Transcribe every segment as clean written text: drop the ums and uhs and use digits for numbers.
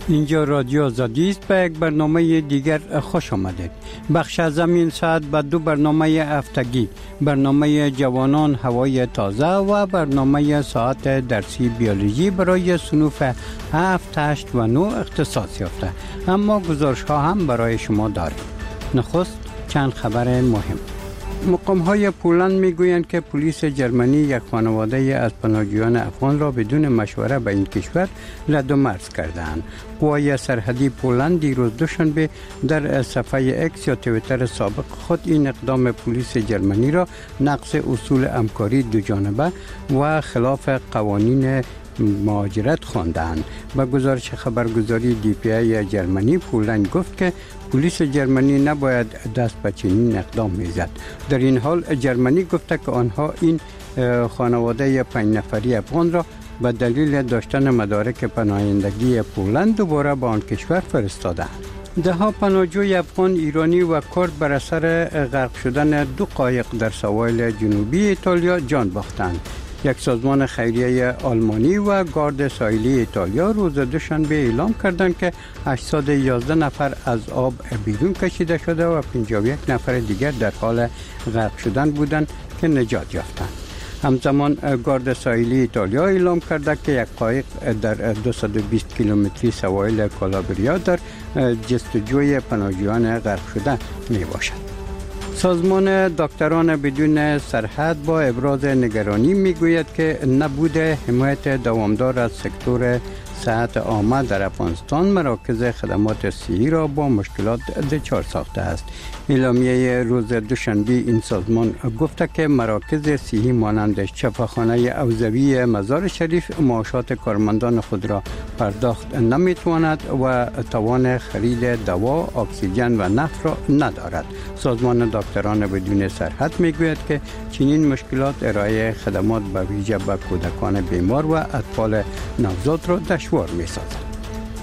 اینجا رادیو آزادی است. به یک برنامه دیگر خوش آمدید. بخش از این ساعت به دو برنامه هفتگی، برنامه جوانان هوای تازه و برنامه ساعت درسی بیولوژی برای صنوف 7, 8 و 9 اختصاص یافته. اما گزارش ها هم برای شما داریم. نخست چند خبر مهم. مقام‌های پولند می‌گویند که پلیس جرمنی یک خانواده از پناهجویان افغان را بدون مشوره به این کشور رد و مرز کردند. قوای سرحدی پولند دیروز دوشنبه در صفحه اکس یا توییتر سابق خود این اقدام پلیس جرمنی را نقض اصول همکاری دوجانبه و خلاف قوانین مهاجرت خواندند. با گزارش خبرگزاری DPA جرمنی، پولند گفت که پلیس جرمنی نباید دست به چنین اقدام میزد. در این حال جرمنی گفته که آنها این خانواده 5 نفری افغان را به دلیل داشتن مدارک پناهندگی پولند دوباره به آن کشور فرستادند. ده ها پناهجوی افغان، ایرانی و کرد بر اثر غرق شدن 2 قایق در سواحل جنوبی ایتالیا جان باختند. یک سازمان خیریه آلمانی و گارد ساحلی ایتالیا روز دوشنبه اعلام کردند که 811 نفر از آب بیرون کشیده شده و 51 نفر دیگر در حال غرق شدن بودند که نجات یافتند. همزمان گارد ساحلی ایتالیا اعلام کرده که یک قایق در 220 کیلومتری سواحل کالابریا در جستجوی پناهجویان غرق شده می باشد. سازمان دکتران بدون سرحد با ابراز نگرانی میگوید که نبود حمایت دوامدار از سکتور صحت عامه در افغانستان مراکز خدمات صحی را با مشکلات دچار ساخته است. اعلامیه روز دوشنبه این سازمان گفته که مراکز صحی مانند شفاخانه اوزوی مزار شریف معاشات کارمندان خود را پرداخت نمیتواند و توان خرید دوا، اکسیژن و نفت را ندارد. سازمان دکتران بدون سرحد میگوید که چنین مشکلات ارائه خدمات به ویژه به کودکان بیمار و اطفال نوزاد را دشوار می‌سازد.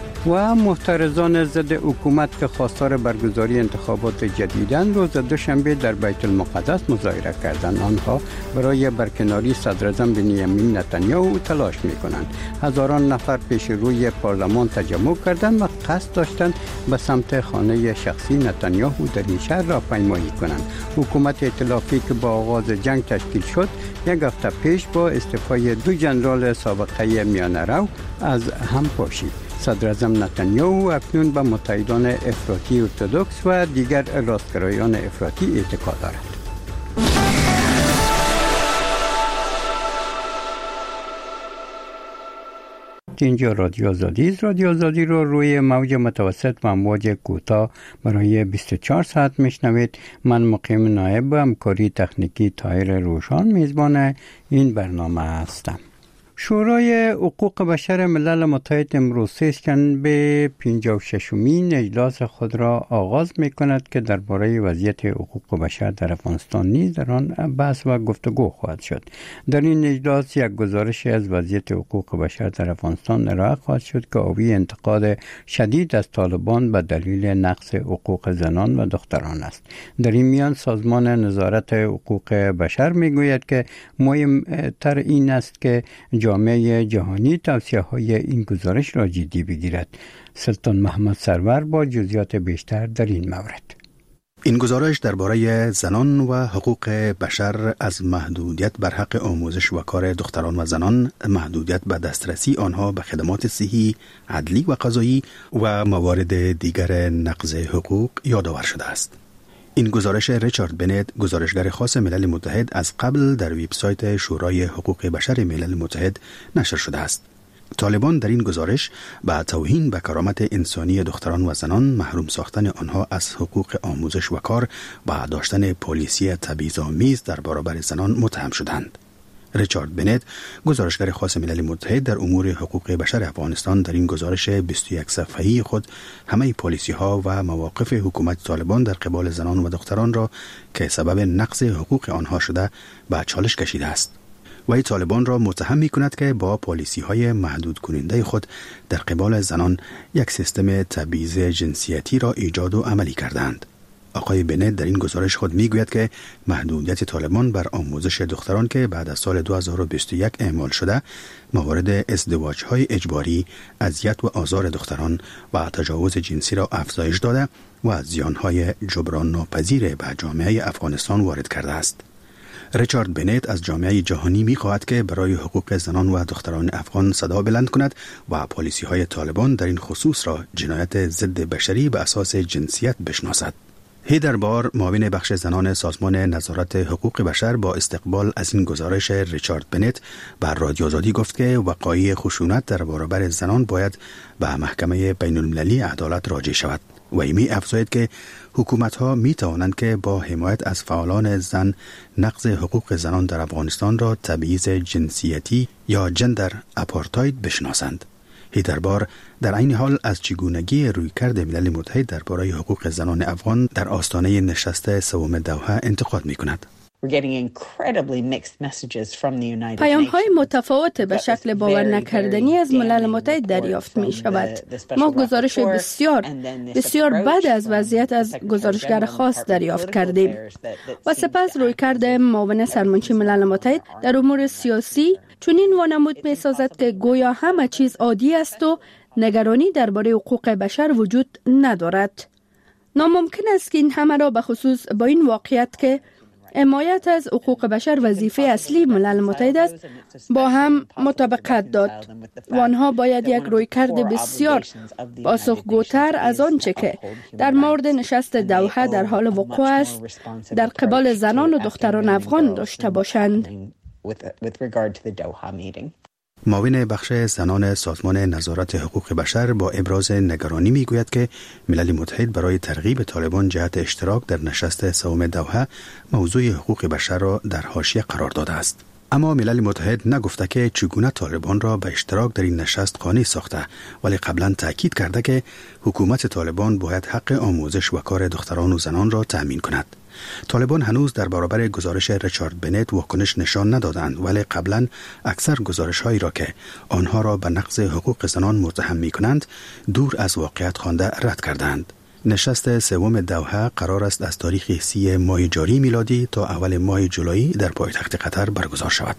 و محترضان ضد حکومت که خواستار برگزاری انتخابات جدیدند روز دوشنبه در بیت المقدس مظاهره کردند. آنها برای برکناری صدراعظم بنیامین نتانیاهو تلاش می‌کنند. هزاران نفر پیش روی پارلمان تجمع کردند و قصد داشتند به سمت خانه شخصی نتانیاهو در این شهر راهپیمایی کنند. حکومت ائتلافی که با آغاز جنگ تشکیل شد، یک هفته پیش با استعفای 2 ژنرال سابقه میانه‌رو از هم پاشید. صدراعظم نتانیاهو اکنون به متحدان افراطی ارتدوکس و دیگر راستگرایان افراطی اعتقاد دارد. اینجا رادیو آزادی است. رادیو آزادی رو روی موج متوسط و امواج کوتاه برای 24 ساعت میشنوید. من مقیم نایب همکاری تکنیکی طاهر روشان میزبان این برنامه هستم. شورای حقوق بشر ملل متحد امروز سه‌شنبه 56مین اجلاس خود را آغاز می کند که درباره وضعیت حقوق بشر در افغانستان نیز در آن بحث و گفتگو خواهد شد. در این اجلاس یک گزارش از وضعیت حقوق بشر در افغانستان ارائه خواهد شد که حاوی انتقاد شدید از طالبان به دلیل نقض حقوق زنان و دختران است. در این میان سازمان نظارت حقوق بشر می گوید که مهمتر این است که جامعه جهانی توصیه‌های این گزارش را جدی بگیرد. سلطان محمد سرور با جزئیات بیشتر در این مورد. این گزارش درباره زنان و حقوق بشر از محدودیت بر حق آموزش و کار دختران و زنان، محدودیت به دسترسی آنها به خدمات صحی، عدلی و قضایی و موارد دیگر نقض حقوق یادآور شده است. این گزارش ریچارد بنت، گزارشگر خاص ملل متحد، از قبل در وبسایت شورای حقوق بشر ملل متحد نشر شده است. طالبان در این گزارش به توهین به کرامت انسانی دختران و زنان، محروم ساختن آنها از حقوق آموزش و کار و داشتن پالیسی تبعیض‌آمیز در برابر زنان متهم شدند. ریچارد بنت، گزارشگر خاص ملل متحد در امور حقوق بشر افغانستان، در این گزارش 21 صفحه‌ای خود همه پالیسی‌ها و مواقف حکومت طالبان در قبال زنان و دختران را که سبب نقض حقوق آنها شده به چالش کشیده است. و طالبان را متهم می‌کند که با پالیسی‌های محدود کننده خود در قبال زنان یک سیستم تبعیض جنسیتی را ایجاد و عملی کردند. آقای بنت در این گزارش خود میگوید که محدودیت طالبان بر آموزش دختران که بعد از سال 2021 اعمال شده موارد ازدواج‌های اجباری، اذیت و آزار دختران و تجاوز جنسی را افزایش داده و زیان‌های جبران ناپذیر به جامعه افغانستان وارد کرده است. ریچارد بنت از جامعه جهانی می‌خواهد که برای حقوق زنان و دختران افغان صدا بلند کند و پالیسی‌های طالبان در این خصوص را جنایت ضد بشری به اساس جنسیت بشناسد. هیدر بار، معاون بخش زنان سازمان نظارت حقوق بشر، با استقبال از این گزارش ریچارد بنت بر رادیو آزادی گفت که وقایع خشونت در برابر زنان باید به محکمه بین المللی عدالت راجع شود و می افزاید که حکومت‌ها می توانند که با حمایت از فعالان زن نقض حقوق زنان در افغانستان را تبعیض جنسیتی یا جندر آپارتاید بشناسند. هیدربار در این حال از چگونگی رویکرد ملل متحد درباره حقوق زنان افغان در آستانه نشست سوم دوحه انتقاد می‌کند. پیام‌های متفاوت به شکل باور نکردنی از ملل متحد دریافت می‌شود. ما گزارش بسیار بد از وضعیت از گزارشگر خاص دریافت کردیم و سپس رویکرد معاون سرمنشی ملل متحد در امور سیاسی چنین وانمود می‌سازد که گویا همه چیز عادی است و نگرانی درباره حقوق بشر وجود ندارد. ناممکن است که این همه را به خصوص با این واقعیت که حمایت از حقوق بشر وظیفه اصلی ملل متحد است با هم مطابقت داد و آنها باید یک رویکرد بسیار پاسخگوتر از آنچه که در مورد نشست دوحه در حال وقوع است در قبال زنان و دختران افغان داشته باشند. معاون بخش زنان سازمان نظارت حقوق بشر با ابراز نگرانی میگوید که ملل متحد برای ترغیب طالبان جهت اشتراک در نشست سوم دوحه موضوع حقوق بشر را در حاشیه قرار داده است. اما ملل متحد نگفته که چگونه طالبان را به اشتراک در این نشست قانع ساخته، ولی قبلا تاکید کرده که حکومت طالبان باید حق آموزش و کار دختران و زنان را تأمین کند. طالبان هنوز در برابر گزارش ریچارد بنت واکنش نشان ندادند، ولی قبلا اکثر گزارش‌هایی را که آنها را به نقض حقوق زنان متهم می‌کنند دور از واقعیت خوانده رد کردند. نشست سوم دوحه قرار است از تاریخ 30 ماه جاری میلادی تا اول ماه جولای در پایتخت قطر برگزار شود.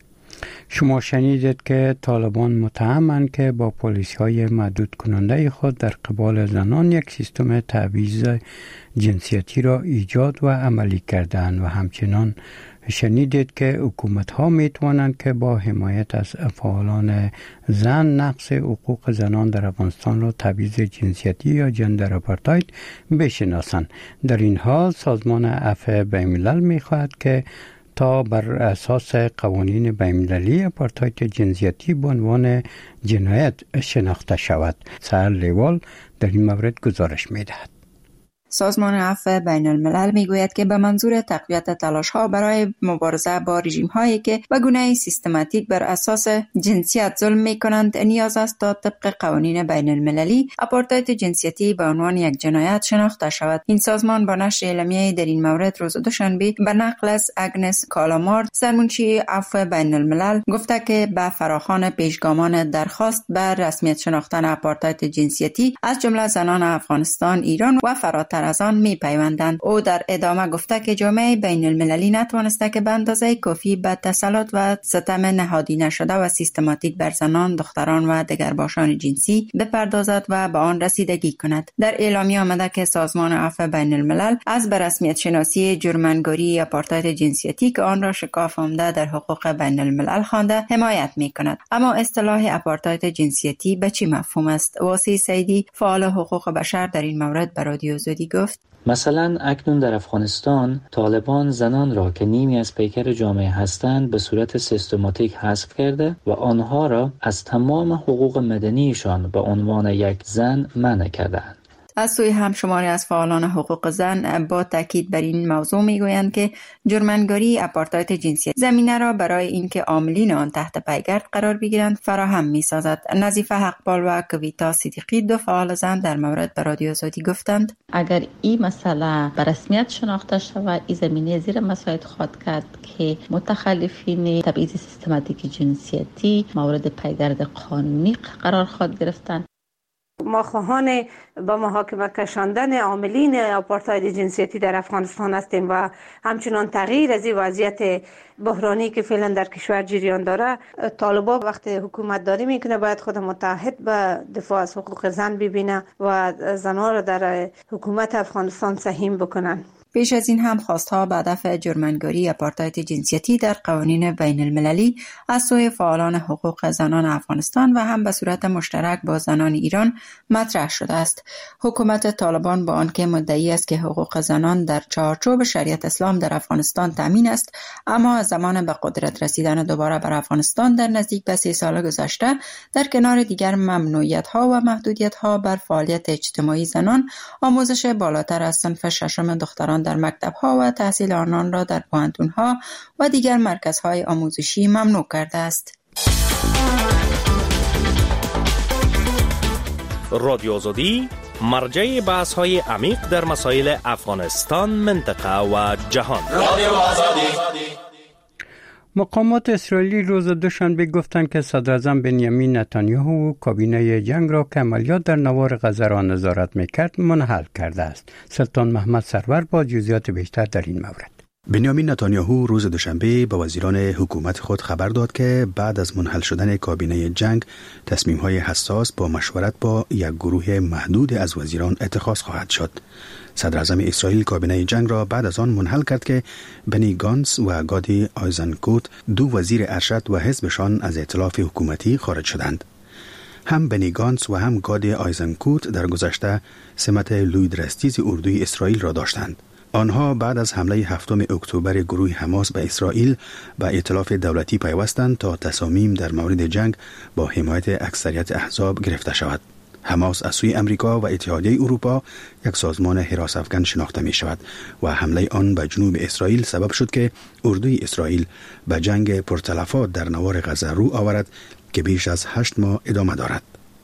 شما شنیدید که طالبان متهمند که با پالیسی‌های محدود کننده خود در قبال زنان یک سیستم تبعیض جنسیتی را ایجاد و عملی کردند و همچنان شنیدید که حکومت‌ها می‌توانند که با حمایت از فعالان زن نقض حقوق زنان در افغانستان را تبعیض جنسیتی یا جندر آپارتاید بشناسند. در این حال سازمان عفو بین‌الملل می‌خواهد که تا بر اساس قوانین بین‌المللی آپارتاید جنسیتی به عنوان جنایت شناخته شود. سهر لیوال در این مورد گزارش می‌دهد. سازمان عفو بین الملل میگوید که به منظور تقویت تلاش‌ها برای مبارزه با رژیم‌هایی که به گونه سیستماتیک بر اساس جنسیت ظلم می‌کنند نیاز است تا طبق قوانین بین المللی آپارتاید جنسیتی به عنوان یک جنایت شناخته شود. این سازمان با نشر اعلامیه‌ای در این مورد روز دوشنبه به نقل از اگنس کالامارد سرمنشی عفو بین الملل گفته که به فراخوان پیشگامان درخواست بر رسمیت شناختن آپارتاید جنسیتی از جمله زنان افغانستان، ایران و فراتر از آن می‌پیوندند. او در ادامه گفته که جامعه بین المللی نتوانسته که به اندازه کافی به تسلط و ستم نهادی نشده و سیستماتیک بر زنان، دختران و دگرباشان جنسی بپردازد و به آن رسیدگی کند. در اعلامیه آمده که سازمان عفو بین الملل از به رسمیت شناسی جرمنگاری آپارتاید جنسیتی که آن را شکاف آمده در حقوق بین الملل خوانده حمایت می‌کند. اما اصطلاح آپارتاید جنسیتی به چه مفهوم است؟ واسی سیدی، فعال حقوق بشر، در این مورد به رادیو آزادی گفت: مثلا اکنون در افغانستان طالبان زنان را که نیمی از پیکر جامعه هستند به صورت سیستماتیک حذف کرده و آنها را از تمام حقوق مدنیشان به عنوان یک زن منع کردند. از سوی همشماری از فعالان حقوق زن با تاکید بر این موضوع میگویند که جرمنگاری آپارتاید جنسیتی زمینه را برای اینکه عاملین آن تحت پیگرد قرار بگیرند فراهم میسازد. نظیفه حقپال و کویتا صدیقی، دو فعال زن، در مورد به رادیو آزادی گفتند: اگر این مسئله به رسمیت شناخته شود، این زمینه زیر مساعد خواهد کرد که متخلفین تبعیض سیستماتیک جنسیتی مورد پیگرد قانونی قرار خواهد گرفتند. ما خواهان به محاکمه کشاندن عاملین آپارتاید جنسیتی در افغانستان هستیم و همچنان تغییر از این وضعیت بحرانی که فعلا در کشور جریان داره. طالبان وقتی حکومت داری میکنه باید خود متحد به دفاع از حقوق زن ببینه و زنها را در حکومت افغانستان سهیم بکنن. پیش از این هم خواستها به هدف جرمنگاری آپارتاید جنسیتی در قوانین بین المللی از سوی فعالان حقوق زنان افغانستان و هم به صورت مشترک با زنان ایران مطرح شده است. حکومت طالبان با آنکه مدعی است که حقوق زنان در چارچوب شریعت اسلام در افغانستان تامین است، اما از زمان به قدرت رسیدن دوباره بر افغانستان در نزدیک به 3 سال گذشته در کنار دیگر ممنوعیت‌ها و محدودیت‌ها بر فعالیت اجتماعی زنان، آموزش بالاتر از صنف ششم دختران در مکتب‌ها و تحصیل آنان را در پوهنتون‌ها و دیگر مرکزهای آموزشی ممنوع کرده است. رادیو آزادی مرجع بحث‌های عمیق در مسائل افغانستان، منطقه و جهان. رادیو آزادی. مقامات اسرائیلی روز دوشنبه گفتند که صدراعظم بنیامین نتانیاهو کابینه جنگ را که عملیات در نوار غزه را نظارت می‌کرد منحل کرده است. سلطان محمد سرور با جزئیات بیشتر در این مورد. بنیامین نتانیاهو روز دوشنبه به وزیران حکومت خود خبر داد که بعد از منحل شدن کابینه جنگ تصمیم‌های حساس با مشورت با یک گروه محدود از وزیران اتخاذ خواهد شد. صدراعظم اسرائیل کابینه جنگ را بعد از آن منحل کرد که بنی گانتس و گادی آیزنکوت 2 وزیر ارشد و حزبشان از ائتلاف حکومتی خارج شدند. هم بنی گانتس و هم گادی آیزنکوت در گذشته سمت لویدرستیز اردوی اسرائیل را داشتند. آنها بعد از حمله 7 اکتبر گروه حماس به اسرائیل به ائتلاف دولتی پیوستند تا تصامیم در مورد جنگ با حمایت اکثریت احزاب گرفته شود. حماس از سوی امریکا و اتحادیه اروپا یک سازمان حراس افکن شناخته می شود و حمله آن به جنوب اسرائیل سبب شد که اردوی اسرائیل به جنگ پرتلفات در نوار غزه رو آورد که بیش از 8 ماه ادامه دارد.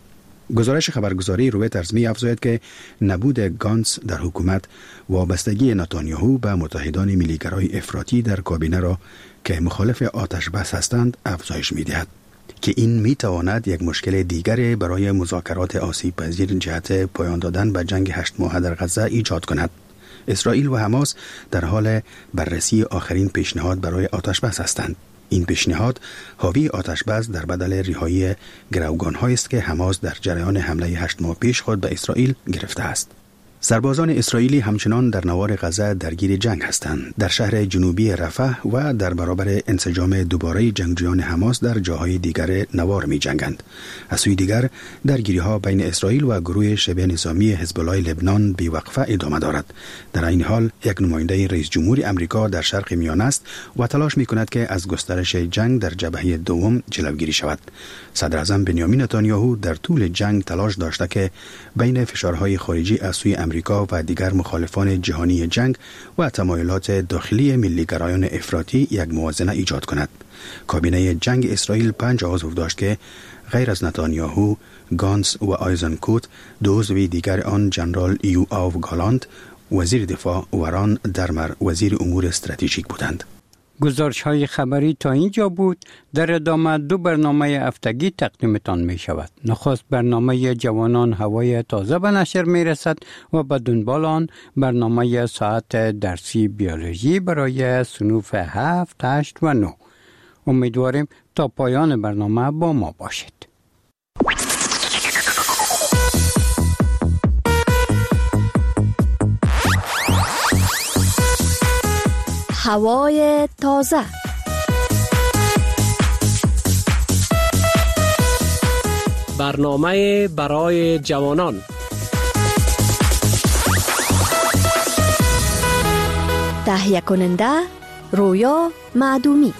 گزارش خبرگزاری رویترز می افزاید که نبود گانتس در حکومت وابستگی نتانیاهو به متحدان ملیگرای افراطی در کابینه را که مخالف آتش بس هستند افزایش می دهد که این می تواند یک مشکل دیگر برای مذاکرات آسیب پذیر جهت پایان دادن به جنگ 8 ماهه در غزه ایجاد کند. اسرائیل و حماس در حال بررسی آخرین پیشنهاد برای آتش بس هستند. این پیشنهاد حاوی آتش بس در بدل رهایی گروگان‌هایی است که حماس در جریان حمله 8 ماه پیش خود به اسرائیل گرفته است. سربازان اسرائیلی همچنان در نوار غزه درگیر جنگ هستند. در شهر جنوبی رفح و در برابر انسجام دوباره جنگجویان حماس در جاهای دیگر نوار می جنگند. از سوی دیگر درگیری‌ها بین اسرائیل و گروه شبه نظامی حزب الله لبنان بی‌وقفه ادامه دارد. در این حال یک نماینده رئیس جمهور آمریکا در شرق میانه است و تلاش می کند که از گسترش جنگ در جبهه دوم جلوگیری شود. صدراعظم بنیامین نتانیاهو در طول جنگ تلاش داشته که بین فشارهای خارجی از سوی امریکا و دیگر مخالفان جهانی جنگ و تمایلات داخلی ملیگرایان افراطی یک موازنه ایجاد کند. کابینه جنگ اسرائیل 5 عضو داشت که غیر از نتانیاهو، گانتس و آیزنکوت، 2 عضو دیگر آن جنرال یوآو گالانت وزیر دفاع و ران درمر وزیر امور استراتژیک بودند. گزارش‌های خبری تا اینجا بود. در ادامه 2 برنامه هفتگی تقدیمتان می شود. نخست برنامه جوانان هوای تازه به نشر می رسد و بدون آن برنامه ساعت درسی بیولوژی برای صنوف 7، 8 و 9. امیدواریم تا پایان برنامه با ما باشید. هوای تازه. برنامه برای جوانان. تهیه کننده رویا معدومی.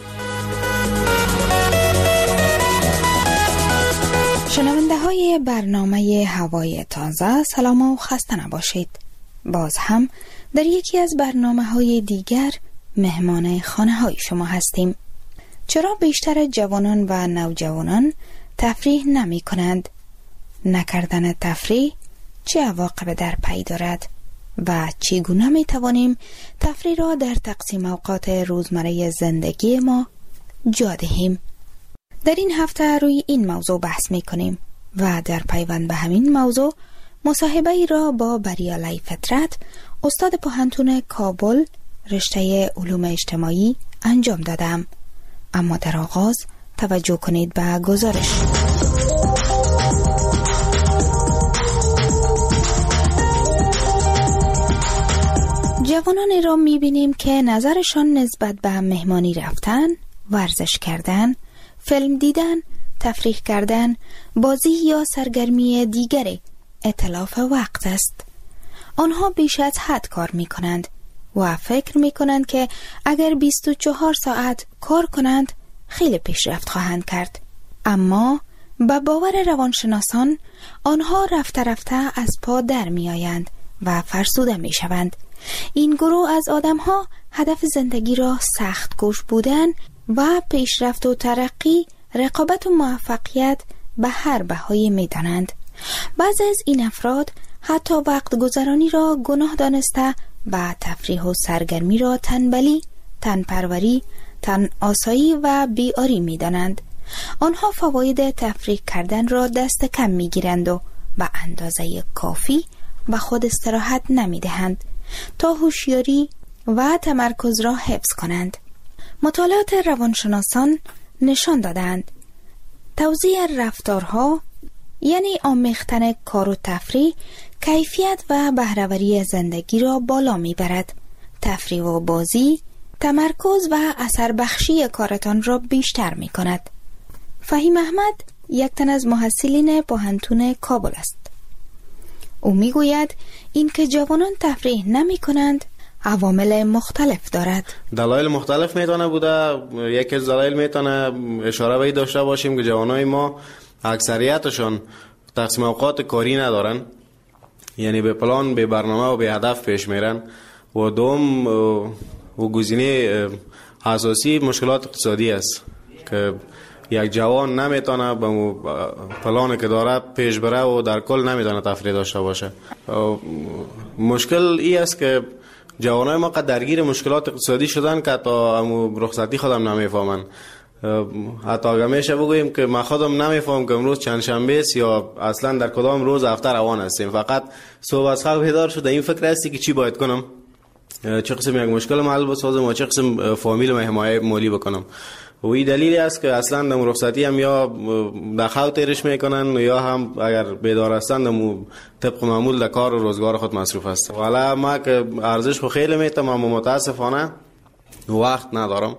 شنونده های برنامه هوای تازه، سلام و خسته نباشید. باز هم در یکی از برنامه های دیگر مهمان خانه های شما هستیم. چرا بیشتر جوانان و نوجوانان تفریح نمی کنند؟ نکردن تفریح چه عواقب در پی دارد؟ و چگونه می توانیم تفریح را در تقسیم اوقات روزمره زندگی ما جا دهیم؟ در این هفته روی این موضوع بحث می کنیم. و در پیوند به همین موضوع مصاحبه ای را با بریالای فطرت استاد پوهنتون کابل رشته علوم اجتماعی انجام دادم. اما در آغاز توجه کنید به گزارش. جوانانی را می‌بینیم که نظرشان نسبت به مهمانی رفتن، ورزش کردن، فیلم دیدن، تفریح کردن، بازی یا سرگرمی دیگری اتلاف وقت است. آنها بیش از حد کار می‌کنند و فکر می‌کنند که اگر 24 ساعت کار کنند خیلی پیشرفت خواهند کرد. اما به باور روانشناسان آنها رفته رفته از پا در می‌آیند و فرسوده می‌شوند. این گروه از آدم‌ها هدف زندگی را سخت کوش بودن و پیشرفت و ترقی، رقابت و موفقیت به هر بهایی می‌دانند. بعضی از این افراد حتی وقت گذرانی را گناه دانسته و تفریح و سرگرمی را تنبلی، تنپروری، تن آسایی و بیاری می‌دانند. آنها فواید تفریح کردن را دست کم می‌گیرند و به اندازه کافی به خود استراحت نمی‌دهند تا هوشیاری و تمرکز را حفظ کنند. مطالعات روانشناسان نشان دادند توزیع رفتارها، یعنی آمیختن کار و تفریح، کیفیت و بهره‌وری زندگی را بالا میبرد. تفریح و بازی تمرکز و اثر بخشی کارتان را بیشتر می کند. فهیم احمد یک تن از محصلین پوهنتون کابل است. او می گوید این که جوانان تفریح نمی کنند عوامل مختلف دارد. دلایل مختلف میتونه بوده. یکی از دلایل میتونه اشاره به داشته باشیم که جوانای ما اکثریتشون تقسیم اوقات کاری ندارن، یعنی به پلان، به برنامه و به هدف پیش میرن. و دوم و گزینه اساسی مشکلات اقتصادی است که یک جوان نمیتونه به پلانی که داره پیش بره و در کل نمیتونه تفریح داشته باشه. مشکل ای است که جوانای ما قد درگیر مشکلات اقتصادی شدن که تا رخصتی خودم نمیفهمن. حتی اگه میشه بگوییم که من خودم نمیفهم که امروز چند شنبه است یا اصلا در کدام روز هفته روان هستیم. فقط صبح از خواب بیدار شده این فکر هستی که چی باید کنم، چه قسم یک مشکل حل بسازم و چه قسم فامیل و حمایت مالی بکنم. و این دلیلی است که اصلا در رخصتی هم یا در خواب تیرش میکنن یا هم اگر بیدار هستند هم طبق معمول در کار و روزگار خود مصروف هستند. حالا ما که ارزش خو خیلی میتم اما متاسفانه وقت ندارم،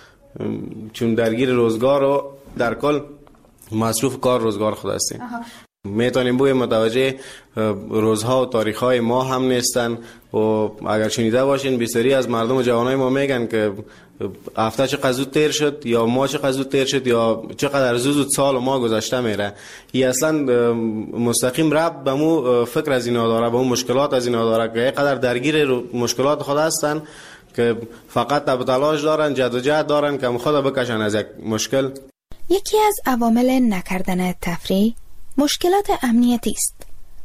چون درگیر روزگار و در کل مصروف کار روزگار خود هستیم. میتونیم بوی متوجه روزها و تاریخهای ما هم نیستن. و اگر شنیده باشین بسیاری از مردم و جوانای ما میگن که هفته چقدر زود تیر شد یا ماه چقدر زود تیر شد یا چقدر زود سال و ماه گذشته میره. این اصلا مستقیم ربط به مو فکر از اینا داره، به مو مشکلات از اینا داره که اینقدر درگیر مشکلات خود هستن که فقط تب تلاش دارن، جد و جهد دارن که خود بکشن از یک مشکل. یکی از عوامل نکردن تفریح مشکلات امنیتی است.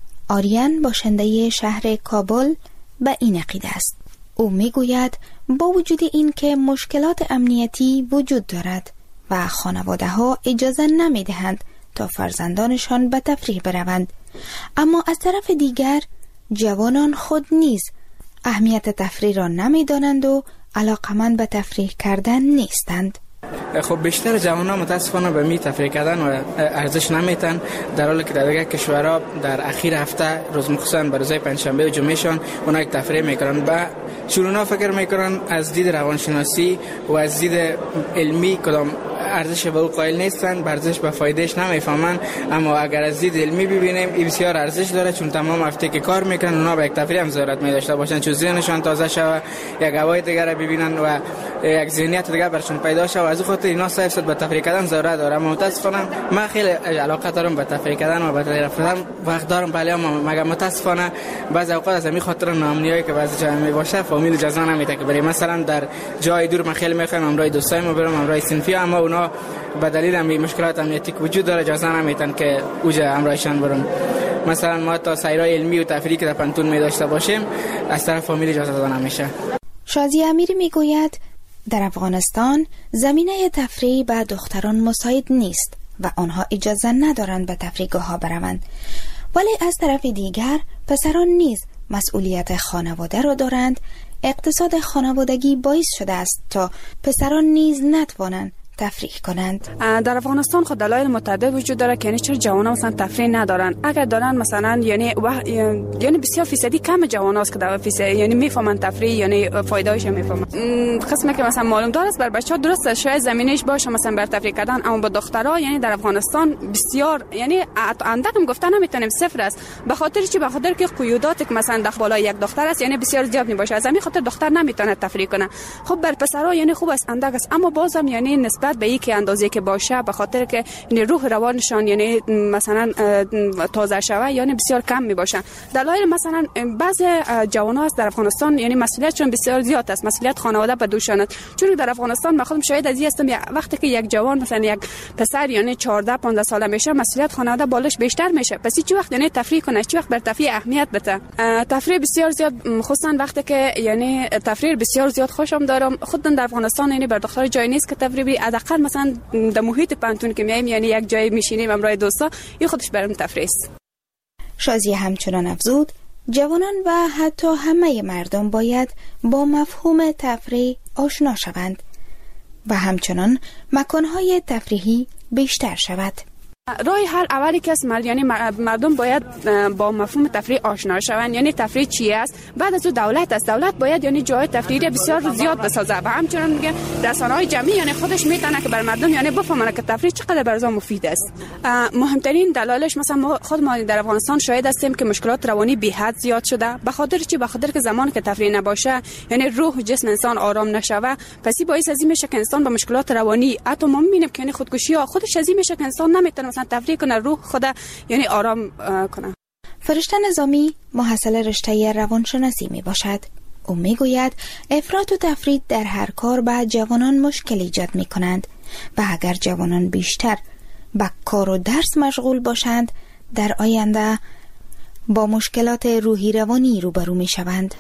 آریان باشنده شهر کابل به این عقیده است. او میگوید با وجود این که مشکلات امنیتی وجود دارد و خانواده ها اجازه نمی دهند تا فرزندانشان به تفریح بروند، اما از طرف دیگر جوانان خود نیز اهمیت تفریح را نمی دانند و علاقمند به تفریح کردن نیستند. خب بیشتر جوانان متاسفانه به می تفریح کردن و ارزش نمیتن، در حالی که در دیگر کشورها در اخیر هفته روز مخصوصا به روزهای پنجشنبه و جمعهشان اونها یک تفریح میکنن. با چورونا فکر میکنن از دید روانشناسی و از دید علمی کدام ارزش به او قائل نیستن، ارزش به فایدهش نمیفهمن. اما اگر از دید علمی ببینیم این بسیار ارزش داره، چون تمام هفته که کار میکنن اونها به یک تفریح هم ضرورت می‌داشته باشن، چون ذهنشان تازه شوه، یک هوای دیگر رو ببینن و یک ذهنیت دیگر برشون پیدا شه و از خاطر اینا 100% به تفریح کردن ضرورت داره. اما متاسفانه من خیلی علاقه دارم به تفریح کردن و به تفریح رفتن، وقت دارم، ولی مگر متاسفانه بعضی اوقات از همین خاطر ناامنیایی که بعضی جای میباشه فامیل اجازه نمیده که بریم. مثلا در جای دور من خیلی میخوام امروز دوستایم برم، امروز صنفی، اما اونا به دلیل همین مشکلات امنیتی که وجود داره اجازه نمیدن که اوجا امروزشان برن. مثلا ما تا سیرای علمی و تفریحی که در پنتون می داشته باشیم از طرف فامیل اجازه داده نمیشه. شازی امیری میگوید در افغانستان زمینه تفریح به دختران مساعد نیست و آنها اجازه ندارند به تفریحگاه ها بروند. ولی از طرف دیگر پسران نیز مسئولیت خانواده را دارند. اقتصاد خانوادگی باعث شده است تا پسران نیز نتوانند تفریح کنند. در افغانستان خود دلایل متعدد وجود داره که یعنی چرا جوانان مثلا تفریح ندارن. اگر دارن مثلا یعنی بسیار فیصدی کم جواناست که در فیصد یعنی میفهمن تفریح یعنی فایده‌اش میفهمن. قسمی که مثلا معلوم داره است بر بچه‌ها درست شاید زمینش باشه مثلا بر تفریح کردن، اما با دخترها یعنی در افغانستان بسیار یعنی اندکم گفتن نمیتونیم صفر است. به خاطر چی؟ به خاطر که قیوداتی که مثلا در بالای یک دختر است یعنی بسیار زیاد میباشه. از همین خاطر دختر نمیتونه تفریح کنه. خب بر پسرها یعنی خوب است اندک است، اما بازم یعنی نسبت به اینکه اندازه که باشه به خاطر که یعنی روح روانشان یعنی مثلا تازه شوه یعنی بسیار کم می باشه. دلایل مثلا بعضی جوانان است در افغانستان یعنی مسئولیتشون بسیار زیاد است، مسئولیت خانواده به دوشان است. چون در افغانستان من خودم شاهد از این هستم وقتی که یک جوان مثلا یک پسر یعنی 14 15 ساله میشه مسئولیت خانواده بالش بیشتر میشه. پس چی وقت یعنی تفریح کنه، چی وقت بر تفریح اهمیت بده. تفریح بسیار زیاد خصوصا وقتی که یعنی تفریح بسیار زیاد خوشم دارم. خود در افغانستان یعنی بر دختر جای نیست که تفریح حداقل مثلا در محیط پانتون که میایم یعنی یک جای میشینیم همراه دوستا این خودش برام تفریح است. شازیه همچنان افزود جوانان و حتی همه مردم باید با مفهوم تفریح آشنا شوند و همچنان مکانهای تفریحی بیشتر شود. راه حل اولی که است یعنی مردم باید با مفهوم تفریح آشنا شوند. یعنی تفریح چی است؟ بعد از دولت است. دولت باید یعنی جای تفریحی بسیار زیاد بسازه و همچنین میگه رسانه‌های جمعی یعنی خودش میتونه که بر مردم یعنی بفهمونه که تفریح چقدر برای مفید است. مهمترین دلایلش مثلا خود ما در افغانستان شاهد هستیم که مشکلات روانی بی حد زیاد شده. به خاطر چی؟ به خاطر که زمان که تفریح نباشه یعنی روح و جسم انسان آرام نشوه. پس باعث از این میشه که انسان با مشکلات روانی حتی ما میبینیم که یعنی خودکشی ها خودش از این میشه که انسان نمیتونه تفریح کنه، روح خدا یعنی آرام کنه. فرشته نظامی محصل رشته روانشناسی می باشد. او می گوید افراط و تفرید در هر کار به جوانان مشکل ایجاد می کنند و اگر جوانان بیشتر به کار و درس مشغول باشند در آینده با مشکلات روحی روانی روبرو می شوند.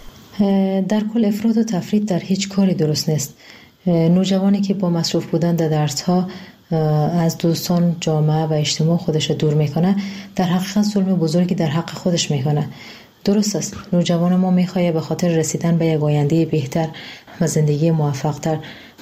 در کل افراط و تفرید در هیچ کاری درست نیست. نوجوانی که با مصروف بودن در درس ها از دوستان، جامعه و اجتماع خودش دور میکنه در حقیقت ظلم بزرگی در حق خودش میکنه. درست است نوجوان ما میخواد به خاطر رسیدن به یک آینده بهتر و زندگی موفق‌تر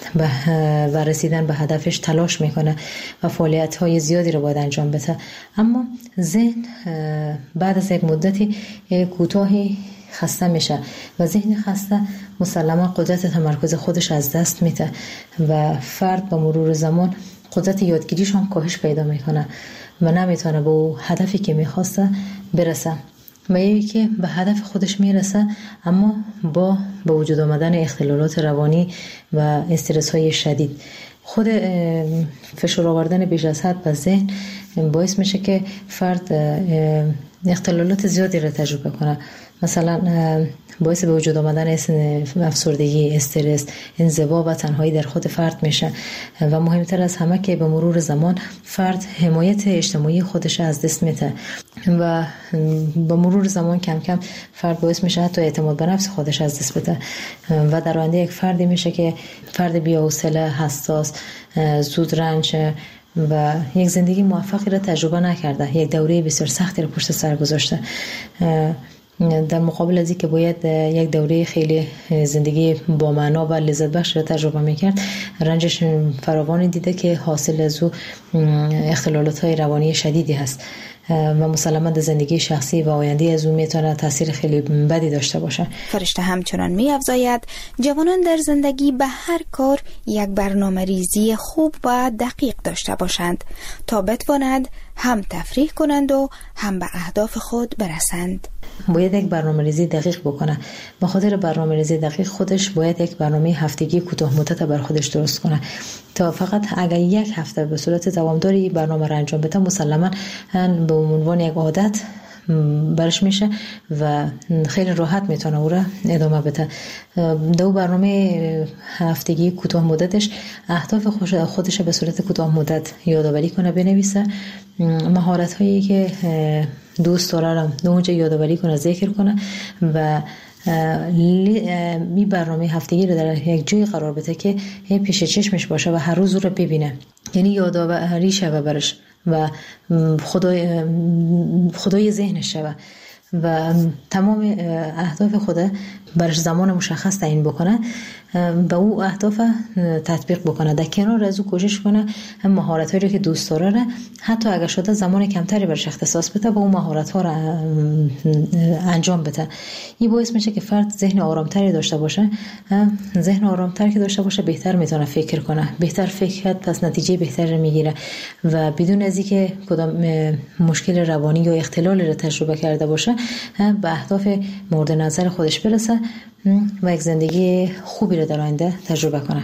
و رسیدن به هدفش تلاش میکنه و فعالیت‌های زیادی رو باید انجام بده، اما ذهن بعد از یک مدتی کوتاهی خسته میشه و ذهن خسته مسلما قدرت تمرکز خودش از دست میده و فرد با مرور زمان قدرت یادگیریش هم کاهش پیدا میکنه و نمیتونه به اون هدفی که میخواسته برسه و یکی که به هدف خودش میرسه اما با به وجود آمدن اختلالات روانی و استرس های شدید. خود فشار آوردن بیش از حد به ذهن باعث میشه که فرد اختلالات زیادی را تجربه کنه، مثلا باعث به وجود آمدن افسردگی، استرس، انزوا و تنهایی در خود فرد میشه و مهمتر از همه که به مرور زمان فرد حمایت اجتماعی خودش از دست میده و به مرور زمان کم کم فرد باعث میشه حتی اعتماد به نفس خودش از دست بده و در آینده یک فردی میشه که فرد بی‌حوصله، حساس، زود رنج و یک زندگی موفقی را تجربه نکرده، یک دوره بسیار سختی را پشت سر گذاشته، در مقابل از این که باید یک دوره خیلی زندگی با معنا و لذت بخش را تجربه میکرد، رنجش فراوانی دیده که حاصل از او اختلالات های روانی شدیدی هست و مسلماً در زندگی شخصی و آینده از او میتونه تاثیر خیلی بدی داشته باشه. فرشته همچنان می‌افزاید جوانان در زندگی به هر کار یک برنامه ریزی خوب و دقیق داشته باشند تا بتوانند هم تفریح کنند و هم به اهداف خود برسند. باید یک برنامه‌ریزی دقیق بکنه. به خاطر برنامه‌ریزی دقیق خودش باید یک برنامه هفتگی کوتاه مدت بر خودش درست کنه تا فقط اگر یک هفته به صورت دوامداری برنامه را انجام بده مسلماً به عنوان یک عادت برش میشه و خیلی راحت میتونه او را ادامه بده. دو برنامه هفتگی کوتاه مدتش اهداف خودش به صورت کوتاه مدت یادآوری کنه، بنویسه، مهارت هایی که دوست داره رو اونجا یادآوری کنه، ذکر کنه و می برنامه هفتگی رو در یک جای قرار بده که پیش چشمش باشه و هر روز رو ببینه، یعنی یادآوری شوه برش و خدای ذهنش شوه و تمام اهداف خود برش زمان مشخص تعیین بکنه و او اهداف تطبیق بکنه. در کنار از او کوشش کنه هم مهارت‌هایی رو که دوست داره حتی اگر شده زمان کمتری برش اختصاص بده و اون مهارت‌ها رو انجام بده. این باعث میشه که فرد ذهن آرامتری داشته باشه. ذهن آرامتر که داشته باشه بهتر میتونه فکر کنه، بهتر فکر کرد پس نتیجه بهتری میگیره و بدون از اینکه کدام مشکل روانی یا اختلالی رو تجربه کرده باشه به اهداف مورد نظر خودش برسه و یک زندگی خوبی رو در آینده تجربه کنه.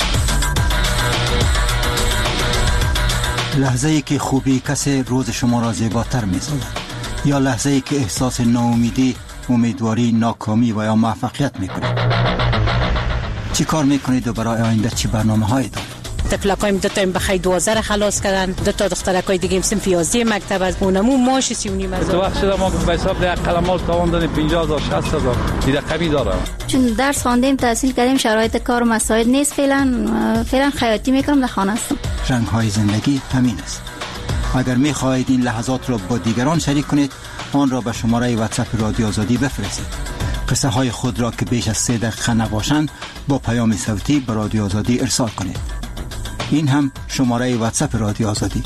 لحظه‌ای که خوبی کسی روز شما را زیباتر می‌سازد یا لحظه‌ای که احساس ناامیدی، امیدواری، ناکامی و یا موفقیت می‌کنید. چی کار می‌کنید و برای آینده چی برنامه‌هایی دارید؟ طفلکایم دو تا بخای 12 خلاص کردن، دو تا دخترکای دیگه صنف 11 مکتب از اونمو ماش 39,000. تو وقت شده ما به حساب ده قلمات تواندن 50,000 60,000 دیگه کمی داره. چون درس خواندیم تحصیل کردیم شرایط کار مساعد نیست، فعلا خیاطی میکنم در خانه هستم. رنگ‌های زندگی همین است. اگر می‌خواهید این لحظات را با دیگران شریک کنید آن را به شماره واتساپ رادیو آزادی بفرستید. قصه های خود را که بیش از 3 دقیقه نباشند با پیام صوتی به رادیو آزادی ارسال کنید. این هم شماره واتساپ رادیو آزادی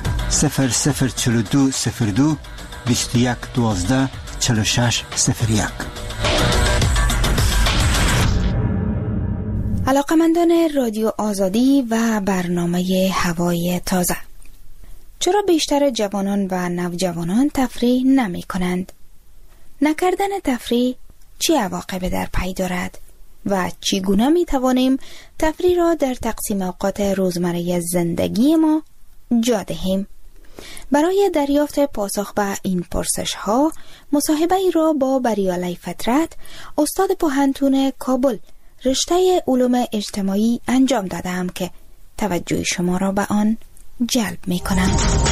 004202 21 12 46 01. علاقمندان رادیو آزادی و برنامه هوای تازه، چرا بیشتر جوانان و نوجوانان تفریح نمی کنند؟ نکردن تفریح چه عواقبی در پی دارد و چگونه می توانیم تفریح را در تقسیم اوقات روزمره زندگی ما جا دهیم؟ برای دریافت پاسخ به این پرسش ها مصاحبه ای را با بریالی فطرت، استاد پوهنتون کابل رشته علوم اجتماعی انجام دادم که توجه شما را به آن جلب می کنم.